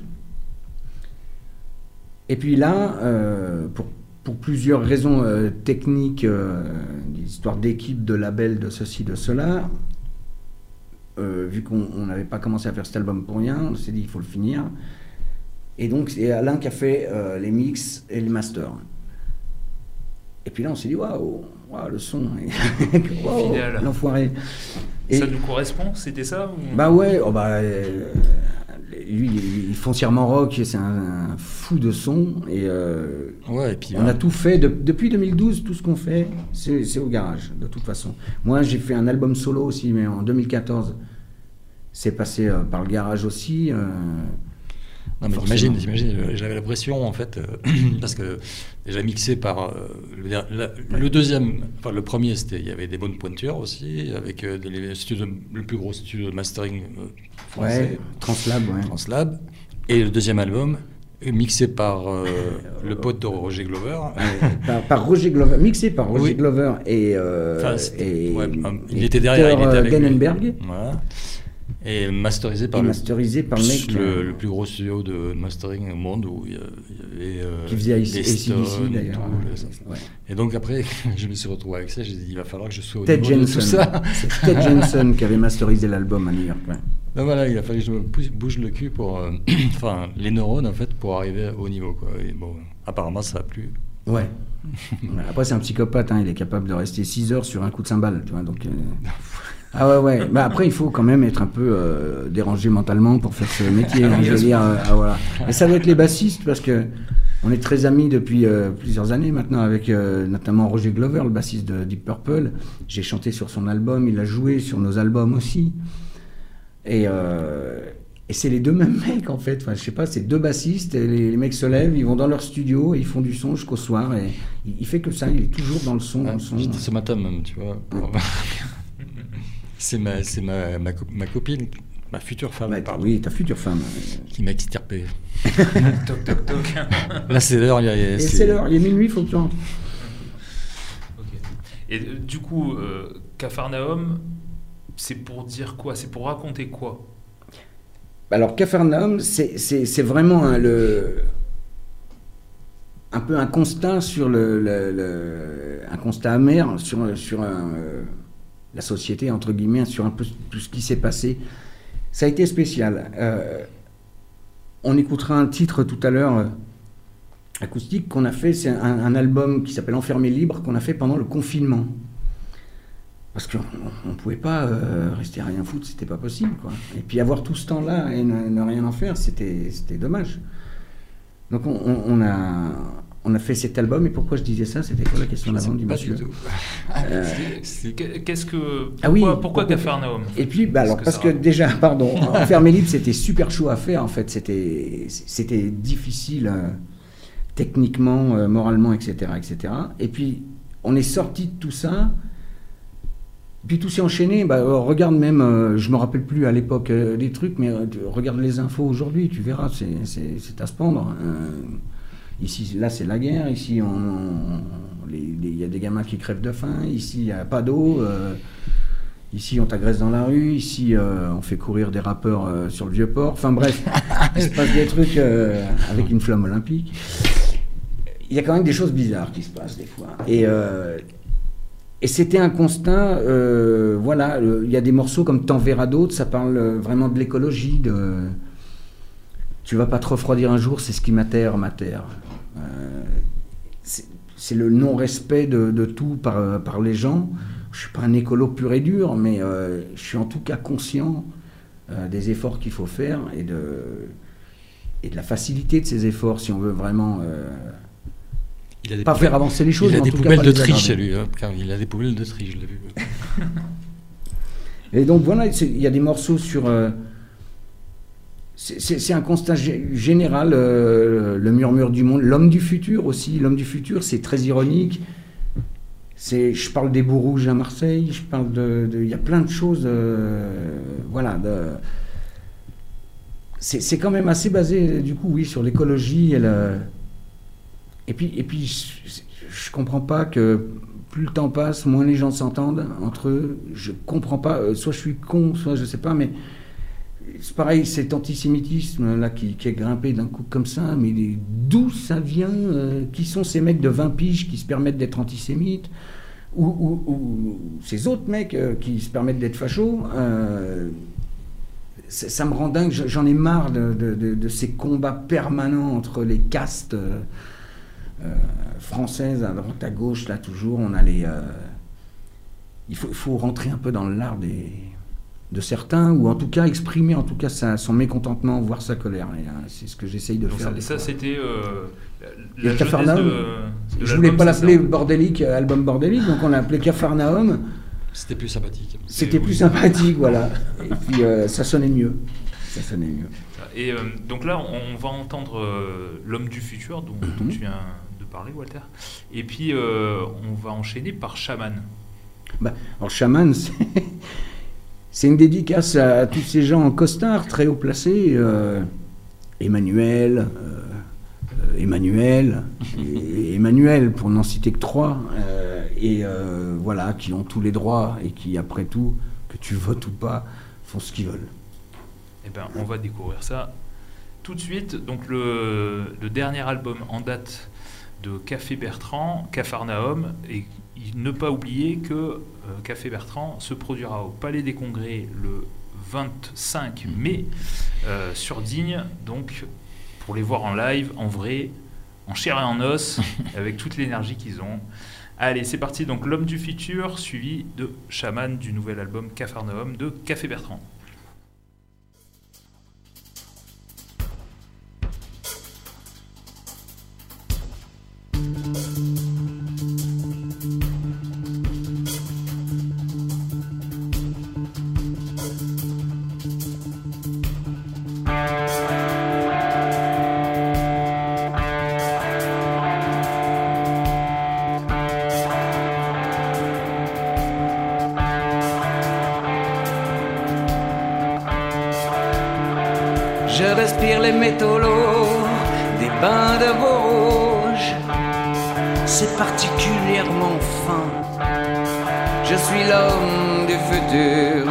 Et puis là, euh, pour, pour plusieurs raisons euh, techniques, euh, des histoires d'équipe, de label, de ceci, de cela, euh, vu qu'on on n'avait pas commencé à faire cet album pour rien, on s'est dit il faut le finir. Et donc c'est Alain qui a fait euh, les mix et les masters. Et puis là on s'est dit waouh, waouh le son, waouh, Final. l'enfoiré. Et- Ça nous correspond, c'était ça ou... bah ouais, oh bah, euh, lui il est foncièrement rock, c'est un, un fou de son et euh, Ouais, et puis on hein, a tout fait, de- depuis deux mille douze, tout ce qu'on fait, c'est c'est au garage, de toute façon. Moi, j'ai fait un album solo aussi, mais en deux mille quatorze, c'est passé euh, par le garage aussi. euh, Non mais forcément. t'imagines, t'imagines, euh, j'avais l'impression en fait, euh, parce que déjà mixé par euh, le, der- la- le deuxième, enfin le premier c'était, il y avait des bonnes pointures aussi, avec euh, des- les studios, le plus gros studio de mastering euh, français, ouais, Translab, ouais. Translab, et le deuxième album euh, mixé par euh, le pote de Roger Glover. par, par Roger Glover, mixé par Roger Oui. Glover et, euh, Enfin, c'était- et- ouais, un- il et était derrière, il Peter, était euh, avec lui. Gannenberg, Voilà. Et masterisé par et le, masterisé par le mec le, euh, le plus gros studio de mastering au monde où il y a- il y avait euh, qui faisait les A C D C Stones, d'ailleurs. tout, le- Ouais. Et donc après, je me suis retrouvé avec ça, j'ai dit il va falloir que je sois au Ted niveau de tout Jensen, ça. c'est Ted Jensen qui avait masterisé l'album à New York. Ouais. Donc voilà, il a fallu que je me pousse- bouge le cul pour, euh, enfin les neurones en fait, pour arriver au niveau quoi. Et bon, apparemment ça a plu Ouais. Après, c'est un psychopathe, hein, il est capable de rester six heures sur un coup de cymbale, tu vois, donc... Euh... Ah ouais, ouais. Bah après, il faut quand même être un peu euh, dérangé mentalement pour faire ce métier. Hein, je veux dire, euh, ah, voilà. Et ça doit être les bassistes, parce que on est très amis depuis euh, plusieurs années maintenant avec euh, notamment Roger Glover, le bassiste de Deep Purple. J'ai chanté sur son album, il a joué sur nos albums aussi. Et, euh, et c'est les deux mêmes mecs en fait. Enfin, je sais pas, c'est deux bassistes. Et les, les mecs se lèvent, ils vont dans leur studio et ils font du son jusqu'au soir. Et il, il fait que ça, il est toujours dans le son. Ah, dans le son. J'étais ce matin même, tu vois. C'est ma, c'est ma, ma, co- ma copine, ma future femme, Ouais, pardon, oui, ta future femme. qui m'a extirpé. Toc, toc, toc. Là, c'est l'heure. il y a- Et c'est l'heure, il est minuit, il faut que tu rentres. Ok. Et euh, du coup, euh, Capharnaüm, c'est pour dire quoi? C'est pour raconter quoi? Alors, Capharnaüm, c'est, c'est, c'est vraiment un, le, un peu un constat sur le, le, le- un constat amer sur, sur un, euh, la société, entre guillemets, sur un peu tout ce qui s'est passé. Ça a été spécial. Euh, on écoutera un titre tout à l'heure euh, acoustique qu'on a fait, c'est un, un album qui s'appelle Enfermé libre, qu'on a fait pendant le confinement. Parce qu'on ne pouvait pas euh, rester à rien foutre, c'était pas possible, quoi. Et puis avoir tout ce temps-là et ne, ne rien en faire, c'était, c'était dommage. Donc on, on, on a, on a fait cet album, et pourquoi je disais ça? C'était quoi la question Je sais d'avant du pas monsieur du tout. Euh, C'est- Qu'est- Qu'est-ce que. Pourquoi, Ah oui, pourquoi pourquoi- Capharnaüm? Et puis, bah alors, Qu'est-ce que parce ça que raconte déjà, pardon, Enfermé libre, c'était super chaud à faire, en fait. C'était, c'était difficile euh, techniquement, euh, moralement, et cetera, et cetera. Et puis, on est sorti de tout ça. Puis tout s'est enchaîné. Bah, euh, regarde même, euh, je me rappelle plus à l'époque euh, des trucs, mais euh, tu- regarde les infos aujourd'hui, tu verras, c'est, c'est, c'est à se pendre. Euh, ici, là, c'est la guerre. Ici, on, on- les- les- il y a des gamins qui crèvent de faim. Ici, il n'y a pas d'eau. euh, Ici, on t'agresse dans la rue. Ici, euh, on fait courir des rappeurs euh, sur le Vieux-Port. Enfin bref, il se passe des trucs euh, avec une flamme olympique. Il y a quand même des choses bizarres qui se passent des fois. Et, euh, et c'était un constat. euh, voilà, le- il y a des morceaux comme T'en verras d'autres. Ça parle euh, vraiment de l'écologie. De tu vas pas te refroidir un jour, c'est ce qui m'atterre, m'atterre. Euh, c'est, c'est le non-respect de, de tout par, par les gens. Je suis pas un écolo pur et dur, mais euh, je suis en tout cas conscient euh, des efforts qu'il faut faire et de, et de la facilité de ces efforts si on veut vraiment euh, Il a des pas poubelles- faire avancer les choses. Il a mais en des tout cas poubelles pas de les tri chez aggraver. lui. Hein, car il a des poubelles de tri, je l'ai vu. Et donc voilà, c'est- il y a des morceaux sur... euh, c'est- c'est c'est un constat gé- général, euh, le murmure du monde, l'homme du futur aussi. L'homme du futur, c'est très ironique. C'est, je parle des bouts rouges à Marseille, je parle de... de- il y a plein de choses, euh, voilà. de- c'est c'est quand même assez basé, du coup, oui, sur l'écologie et le... Et puis, et puis je, je comprends pas que plus le temps passe, moins les gens s'entendent entre eux. Je comprends pas, euh, soit je suis con, soit je sais pas, mais c'est pareil, cet antisémitisme là qui, qui est grimpé d'un coup comme ça, mais d'où ça vient euh, Qui sont ces mecs de vingt piges qui se permettent d'être antisémites ou, ou- ou ces autres mecs euh, qui se permettent d'être fachos euh, c'est- ça me rend dingue, j'en ai marre de, de- de- de ces combats permanents entre les castes euh, euh, françaises, à droite, à gauche, là toujours, on a les... euh, il faut, il faut rentrer un peu dans l'art des, de certains, ou en tout cas exprimer en tout cas sa- son mécontentement, voire sa colère. Et, euh, c'est ce que j'essaye de Donc faire. ça, des ça, fois. c'était euh, Et la jeunesse Capharnaüm, de, de Je voulais l'album, pas c'est l'appeler ça bordélique, euh, album bordélique, donc on l'a appelé Capharnaüm. C'était plus sympathique. C'était oui. plus sympathique, voilà. Et puis euh, ça sonnait mieux. Ça sonnait mieux. Et euh, donc là, on, on va entendre euh, L'homme du futur, dont, dont Mhm. tu viens de parler, Walter. Et puis, euh, on va enchaîner par Shaman. Bah, alors, Shaman, c'est, c'est une dédicace à, à tous ces gens en costard, très haut placés. euh, Emmanuel, euh, euh, Emmanuel, et, Emmanuel, pour n'en citer que trois. euh, et euh, voilà, qui ont tous les droits et qui, après tout, que tu votes ou pas, font ce qu'ils veulent. Eh ben, on va découvrir ça tout de suite. Donc, le, le dernier album en date de Café Bertrand, Capharnaüm, et ne pas oublier que euh, Café Bertrand se produira au Palais des Congrès le vingt-cinq mai euh, sur Digne, donc pour les voir en live, en vrai, en chair et en os, avec toute l'énergie qu'ils ont. Allez, c'est parti, donc L'Homme du futur, suivi de Shaman du nouvel album Capharnaüm de Café Bertrand. Je respire les métaux lourds des bains de Vosges. C'est particulièrement fin. Je suis l'homme du futur.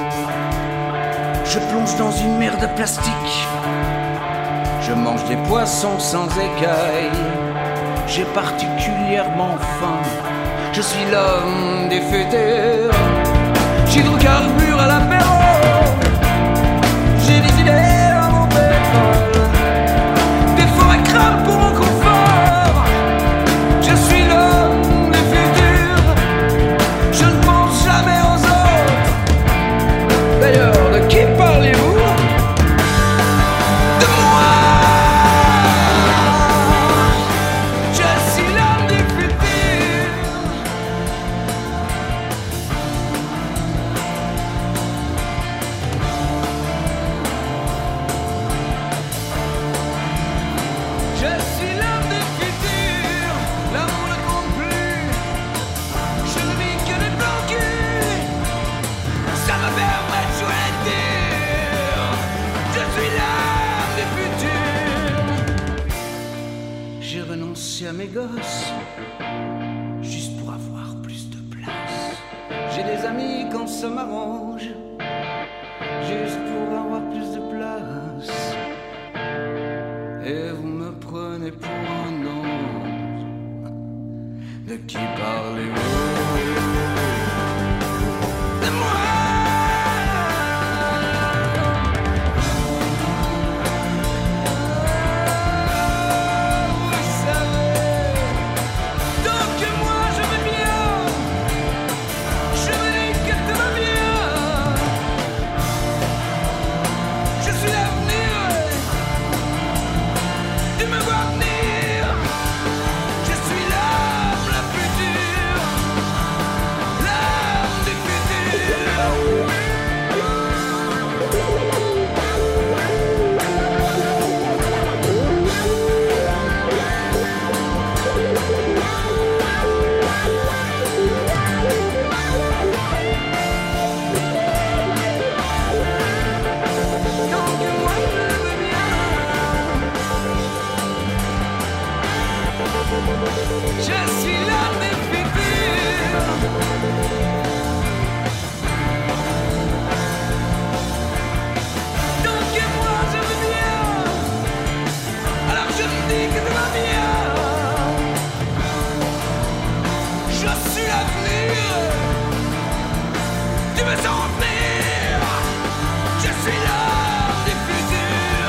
Je plonge dans une mer de plastique. Je mange des poissons sans écailles. J'ai particulièrement faim. Je suis l'homme du futur. J'hydrocarbure à l'apéro. J'ai des idées. Des forêts crament pour mon confort. Je suis l'homme du futur. Je ne pense jamais aux autres. D'ailleurs, de qui parlez-vous? De moi. Je suis l'homme du futur. Je suis l'homme du futur, l'amour ne compte plus. Je ne vis que des plans cul. Ça me permet de jouer les tirs. Je suis l'homme du futur. J'ai renoncé à mes gosses, juste pour avoir plus de place. J'ai des amis quand ça m'arrange, juste pour avoir plus de place. Et vous me prenez pour un ange. De qui parlez-vous? De moi. Vous savez, tant que moi je vais bien, je me dis que tout va bien. Je suis l'avenir. Tu me vois venir. Je suis l'homme le futur. L'homme du tant que moi je veux bien. Je suis l'homme du futur. Tant que moi je veux bien, alors je me dis que tout va bien. Je suis l'avenir. Tu me sens venir. Je suis l'homme du futur.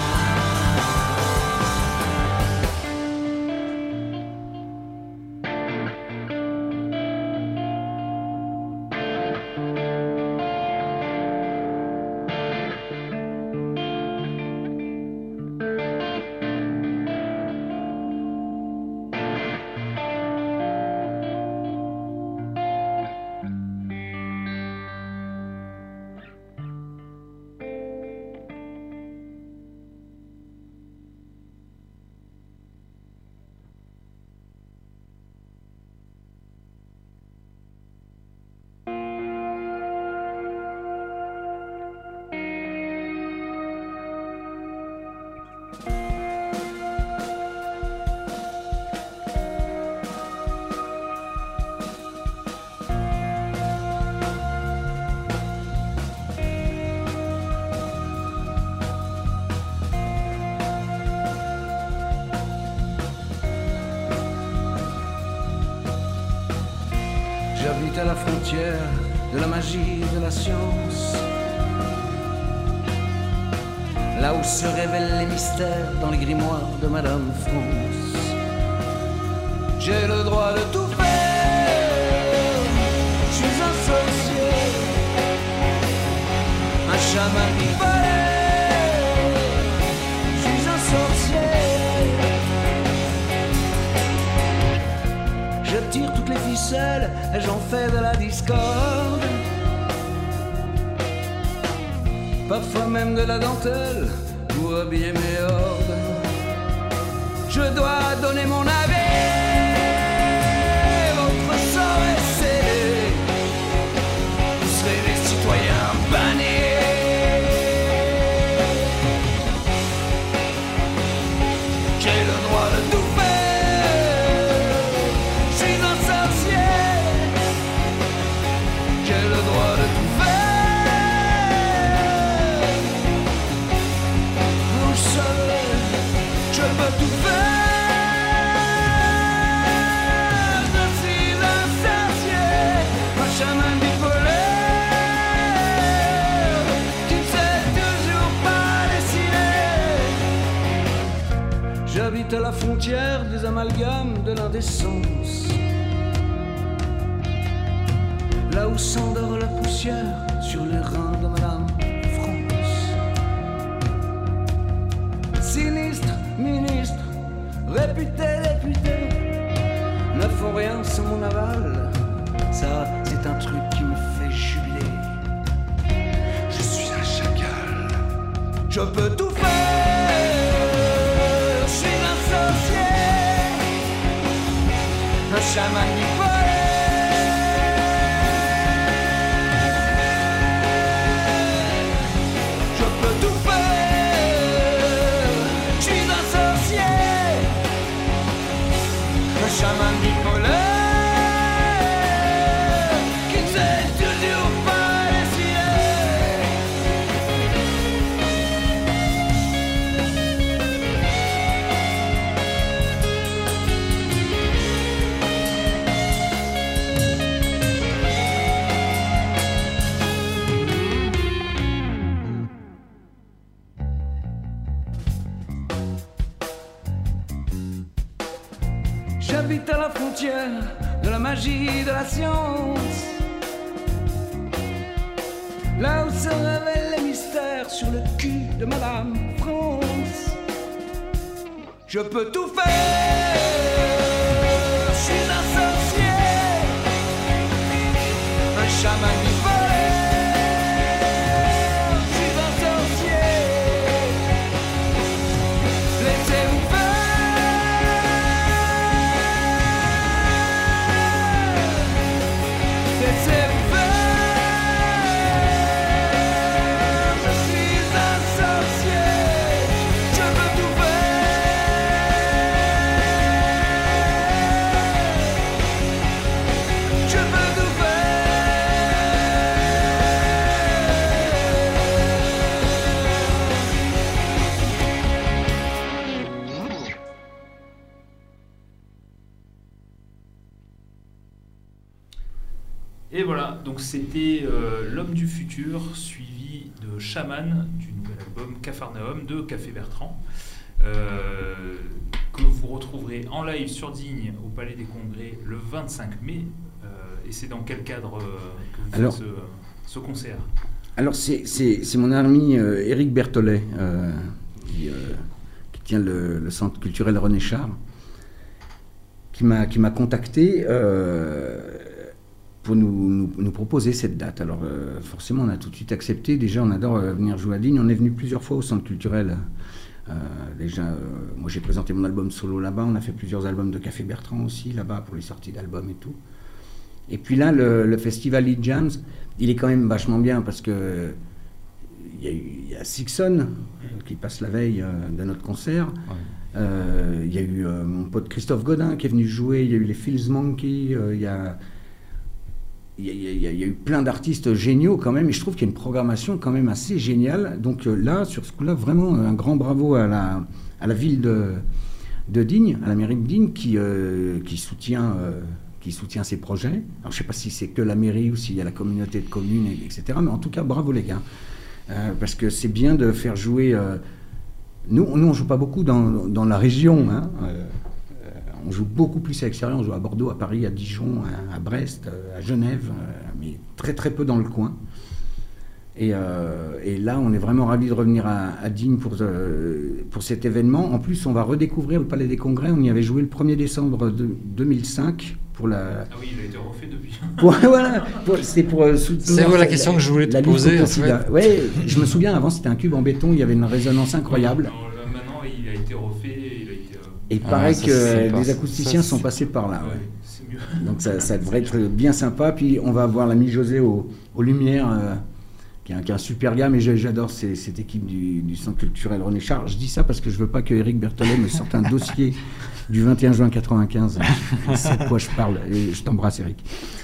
J'habite à la frontière de la magie et de la science. là où se révèlent les mystères dans les grimoires de Madame France. J'ai le droit de tout faire, je suis un sorcier, un chaman qui paraît, je suis un sorcier. Je tire toutes les ficelles et j'en fais de la discorde, parfois même de la dentelle pour habiller mes hordes. Je dois donner mon avis, votre sort est scellé, vous serez des citoyens bannis. J'ai le droit de tout faire, je suis un sorcier, j'ai le droit de tout faire. Vous savez, je peux tout faire. Je suis un sorcier, un chaman bipolaire qui ne sait toujours pas dessiner. J'habite à la frontière des amalgames de l'indécence, là où s'endort la poussière sur les reins de Madame France. Sinistre, ministre, réputé, député, ne font rien sans mon aval. Ça, c'est un truc qui me fait jubiler. Je suis un chacal, je peux tout faire. Je suis un sorcier, un chaman bipolaire. Je peux tout faire. Je suis un sorcier, un chaman bipolaire qui ne sait toujours pas décider. J'habite à la frontière de la magie de la science, là où se révèlent les mystères sur le cul de Madame France. Je peux tout faire, je suis un sorcier, un chaman bipolaire, je suis un sorcier. Laissez-vous faire. Laissez-vous faire. Je suis un sorcier, je peux tout faire. Je peux tout faire. Et voilà, donc c'était euh, L'Homme du Futur, suivi de Chaman, du nouvel album Capharnaüm de Café Bertrand, euh, que vous retrouverez en live sur Digne au Palais des Congrès le vingt-cinq mai. Euh, et c'est dans quel cadre euh, que vous Alors, faites ce, ce concert? Alors c'est, c'est, c'est mon ami euh, Éric Berthollet euh, qui, euh, qui tient le, le centre culturel René Char, qui m'a, qui m'a contacté euh, pour nous, nous, nous proposer cette date. Alors euh, forcément on a tout de suite accepté. Déjà on adore euh, venir jouer à Digne. On est venu plusieurs fois au centre culturel. Euh, déjà, euh, moi j'ai présenté mon album solo là-bas. On a fait plusieurs albums de Café Bertrand aussi là-bas pour les sorties d'albums et tout. Et puis là, le, le festival Lead Jams, il est quand même vachement bien parce que il y a, il y a Sixon euh, qui passe la veille euh, de notre concert. Ouais. Euh, il y a eu euh, mon pote Christophe Godin qui est venu jouer. Il y a eu les Feels Monkey. Euh, il y a Il y, a, il, y a, il y a eu plein d'artistes géniaux quand même, et je trouve qu'il y a une programmation quand même assez géniale. Donc euh, là, sur ce coup-là, vraiment un grand bravo à la, à la ville de, de Digne, à la mairie de Digne, qui, euh, qui, soutient, euh, qui soutient ces projets. Alors je ne sais pas si c'est que la mairie ou s'il y a la communauté de communes, et cetera. Mais en tout cas, bravo les gars. Euh, parce que c'est bien de faire jouer euh, Nous, nous on ne joue pas beaucoup dans, dans la région. Hein. Euh, on joue beaucoup plus à l'extérieur. On joue à Bordeaux, à Paris, à Dijon, à, à Brest, à Genève, euh, mais très très peu dans le coin. Et, euh, et là, on est vraiment ravis de revenir à, à Digne pour, euh, pour cet événement. En plus, on va redécouvrir le Palais des Congrès. On y avait joué le premier décembre de, deux mille cinq pour la... Ah oui, il a été refait depuis. Pour, voilà, pour, c'était pour euh, soutenir... C'est la la question que je voulais te la lutte poser, contre le en sida. fait. Ouais, je me souviens, avant, c'était un cube en béton. Il y avait une résonance incroyable. Non, là, maintenant, il a été refait. Il a été, euh, Et il Ah, paraît ça, que c'est pas- des acousticiens ça, sont c'est- passés par là. ouais, Ouais. c'est mieux. Donc ça, ça devrait être bien sympa. Puis on va avoir l'ami José aux, aux Lumières, euh, qui, est un, qui est un super gars, mais j'ai- j'adore ces- cette équipe du, du Centre culturel René Char. Je dis ça parce que je veux pas que Éric Berthollet me sorte un dossier du vingt et un juin quatre-vingt-quinze. C'est de quoi je parle. Et je t'embrasse, Éric.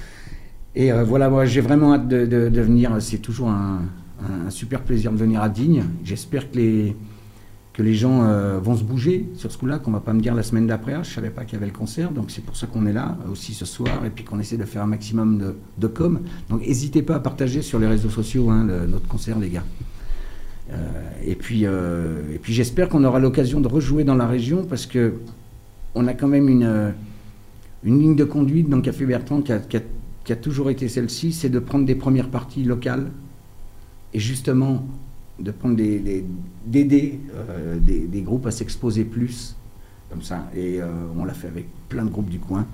Et euh, voilà, moi j'ai vraiment hâte de, de- de venir. C'est toujours un, un super plaisir de venir à Digne. J'espère que les, que les gens euh, vont se bouger sur ce coup-là, qu'on va pas me dire la semaine d'après. Ah, je savais pas qu'il y avait le concert, donc c'est pour ça qu'on est là euh, aussi ce soir, et puis qu'on essaie de faire un maximum de, de com. Donc n'hésitez pas à partager sur les réseaux sociaux hein, le- notre concert, les gars. Euh, et puis, euh, et puis j'espère qu'on aura l'occasion de rejouer dans la région, parce que on a quand même une, euh, une ligne de conduite dans le Café Bertrand qui a, qui a- qui a toujours été celle-ci, c'est de prendre des premières parties locales et justement de prendre des, des- d'aider euh, des, des groupes à s'exposer plus, comme ça. Et euh, on l'a fait avec plein de groupes du coin.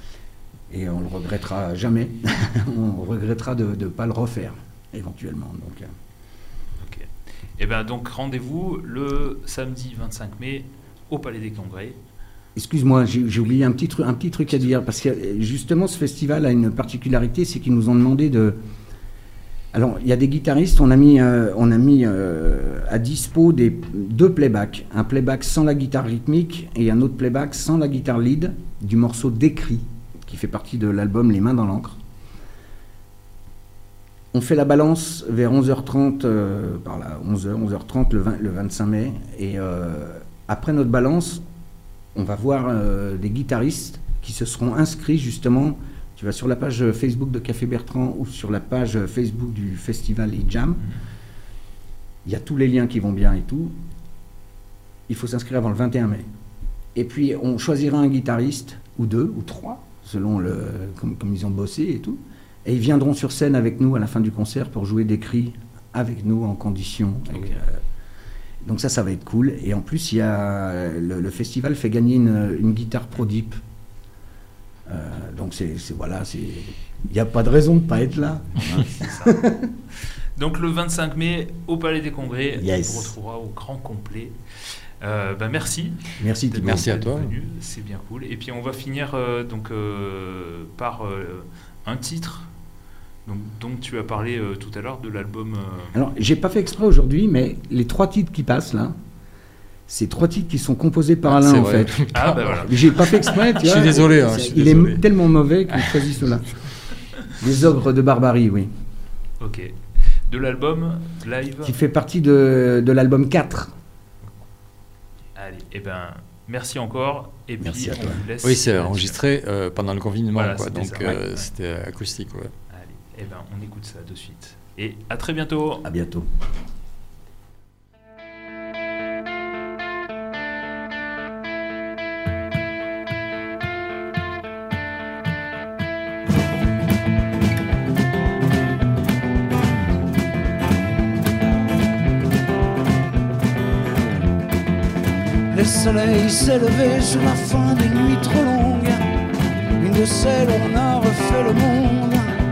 Et on le regrettera jamais. On regrettera de ne pas le refaire, éventuellement. Donc, euh, Ok. Et bien donc rendez-vous le samedi vingt-cinq mai au Palais des Congrès. excuse-moi, j'ai, j'ai oublié un petit, truc, un petit truc à dire. Parce que justement, ce festival a une particularité, c'est qu'ils nous ont demandé de... Alors, il y a des guitaristes, on a mis, euh, on a mis euh, à dispo des, deux playbacks. Un playback sans la guitare rythmique et un autre playback sans la guitare lead du morceau Décrit, qui fait partie de l'album Les Mains dans l'encre. On fait la balance vers onze heures trente, euh, par là, onze heures, onze heures trente le, vingt, le vingt-cinq mai. Et euh, après notre balance, on va voir euh, des guitaristes qui se seront inscrits justement. Tu vas sur la page Facebook de Café Bertrand ou sur la page Facebook du festival E-Jam. Il y a tous les liens qui vont bien et tout. Il faut s'inscrire avant le vingt et un mai. Et puis, on choisira un guitariste, ou deux, ou trois, selon le, comme, comme ils ont bossé et tout. Et ils viendront sur scène avec nous à la fin du concert pour jouer des cris avec nous en condition. Ok. Et, euh, donc ça, ça va être cool. Et en plus, il y a, le, le festival fait gagner une, une guitare Pro Deep. Euh, donc c'est, c'est voilà, c'est, il n'y a pas de raison de ne pas être là. C'est ça. Donc le vingt-cinq mai au Palais des Congrès, Yes. on vous retrouvera au grand complet. Euh, bah merci. Merci. d'être- Merci à d'être toi. venu, c'est bien cool. Et puis on va finir euh, donc euh, par euh, un titre donc, dont tu as parlé euh, tout à l'heure de l'album. euh, Alors, j'ai pas fait exprès aujourd'hui, mais les trois titres qui passent là, c'est trois titres qui sont composés par Alain C'est en vrai. fait. Ah bah voilà. J'ai pas fait exprès, tu Je vois. suis désolé, hein, C'est- je suis il désolé. est tellement mauvais qu'il choisit cela. Les ogres de barbarie, oui. Ok. De l'album live. Qui fait partie de, de l'album quatre. Allez, et ben merci encore. Et puis Merci à on toi. vous laisse. Oui, c'est là-dessus. enregistré euh, pendant le confinement, Voilà, quoi, c'était donc ça. euh, Ouais. c'était acoustique. Ouais. Allez, et ben on écoute ça de suite. Et à très bientôt. À bientôt. Le soleil s'est levé sur la fin des nuits trop longues, une de celles où on a refait le monde.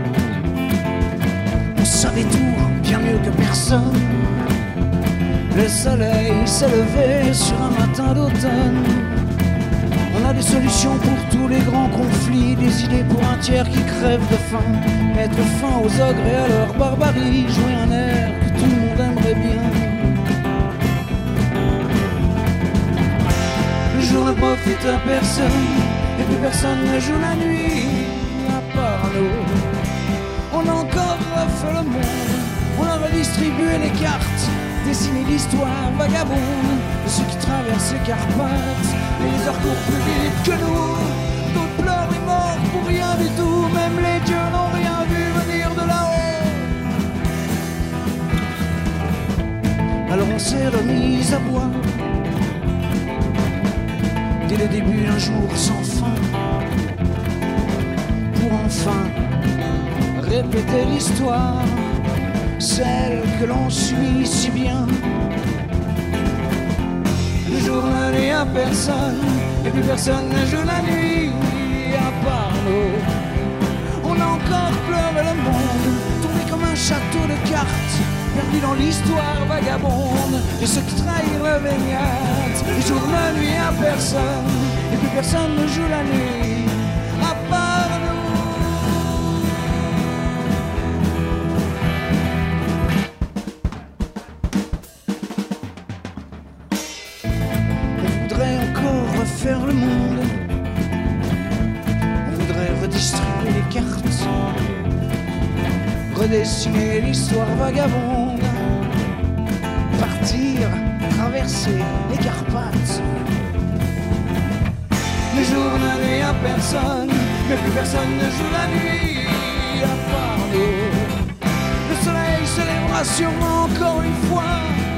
On savait tout, bien mieux que personne. Le soleil s'est levé sur un matin d'automne. On a des solutions pour tous les grands conflits, des idées pour un tiers qui crève de faim. Mettre fin aux ogres et à leur barbarie, jouer un air que tout le monde aimerait bien. Le jour ne profite à personne, et plus personne ne joue la nuit, à part nous. On a encore refait le monde, on a redistribué les cartes, dessiné l'histoire vagabonde de ceux qui traversent les Carpates, et les heures courent plus vite que nous. D'autres pleurent les morts pour rien du tout, même les dieux n'ont rien vu venir de là-haut. Alors on s'est remis à boire dès le début d'un jour sans fin, pour enfin répéter l'histoire, celle que l'on suit si bien. Le jour ne nuit à personne, et plus personne ne joue la nuit à part nous. On a encore pleuré le monde, tombé comme un château de cartes, perdu dans l'histoire vagabonde de ce qui trahit le baignade. Le jour ne nuit à personne, et plus personne ne joue la nuit à part nous. Faire le monde, on voudrait redistribuer les cartes, redessiner l'histoire vagabonde, partir, traverser les Carpates. Le jour n'a nuit à personne, mais plus personne ne joue la nuit à part nous. Le soleil se lèvera sûrement encore une fois,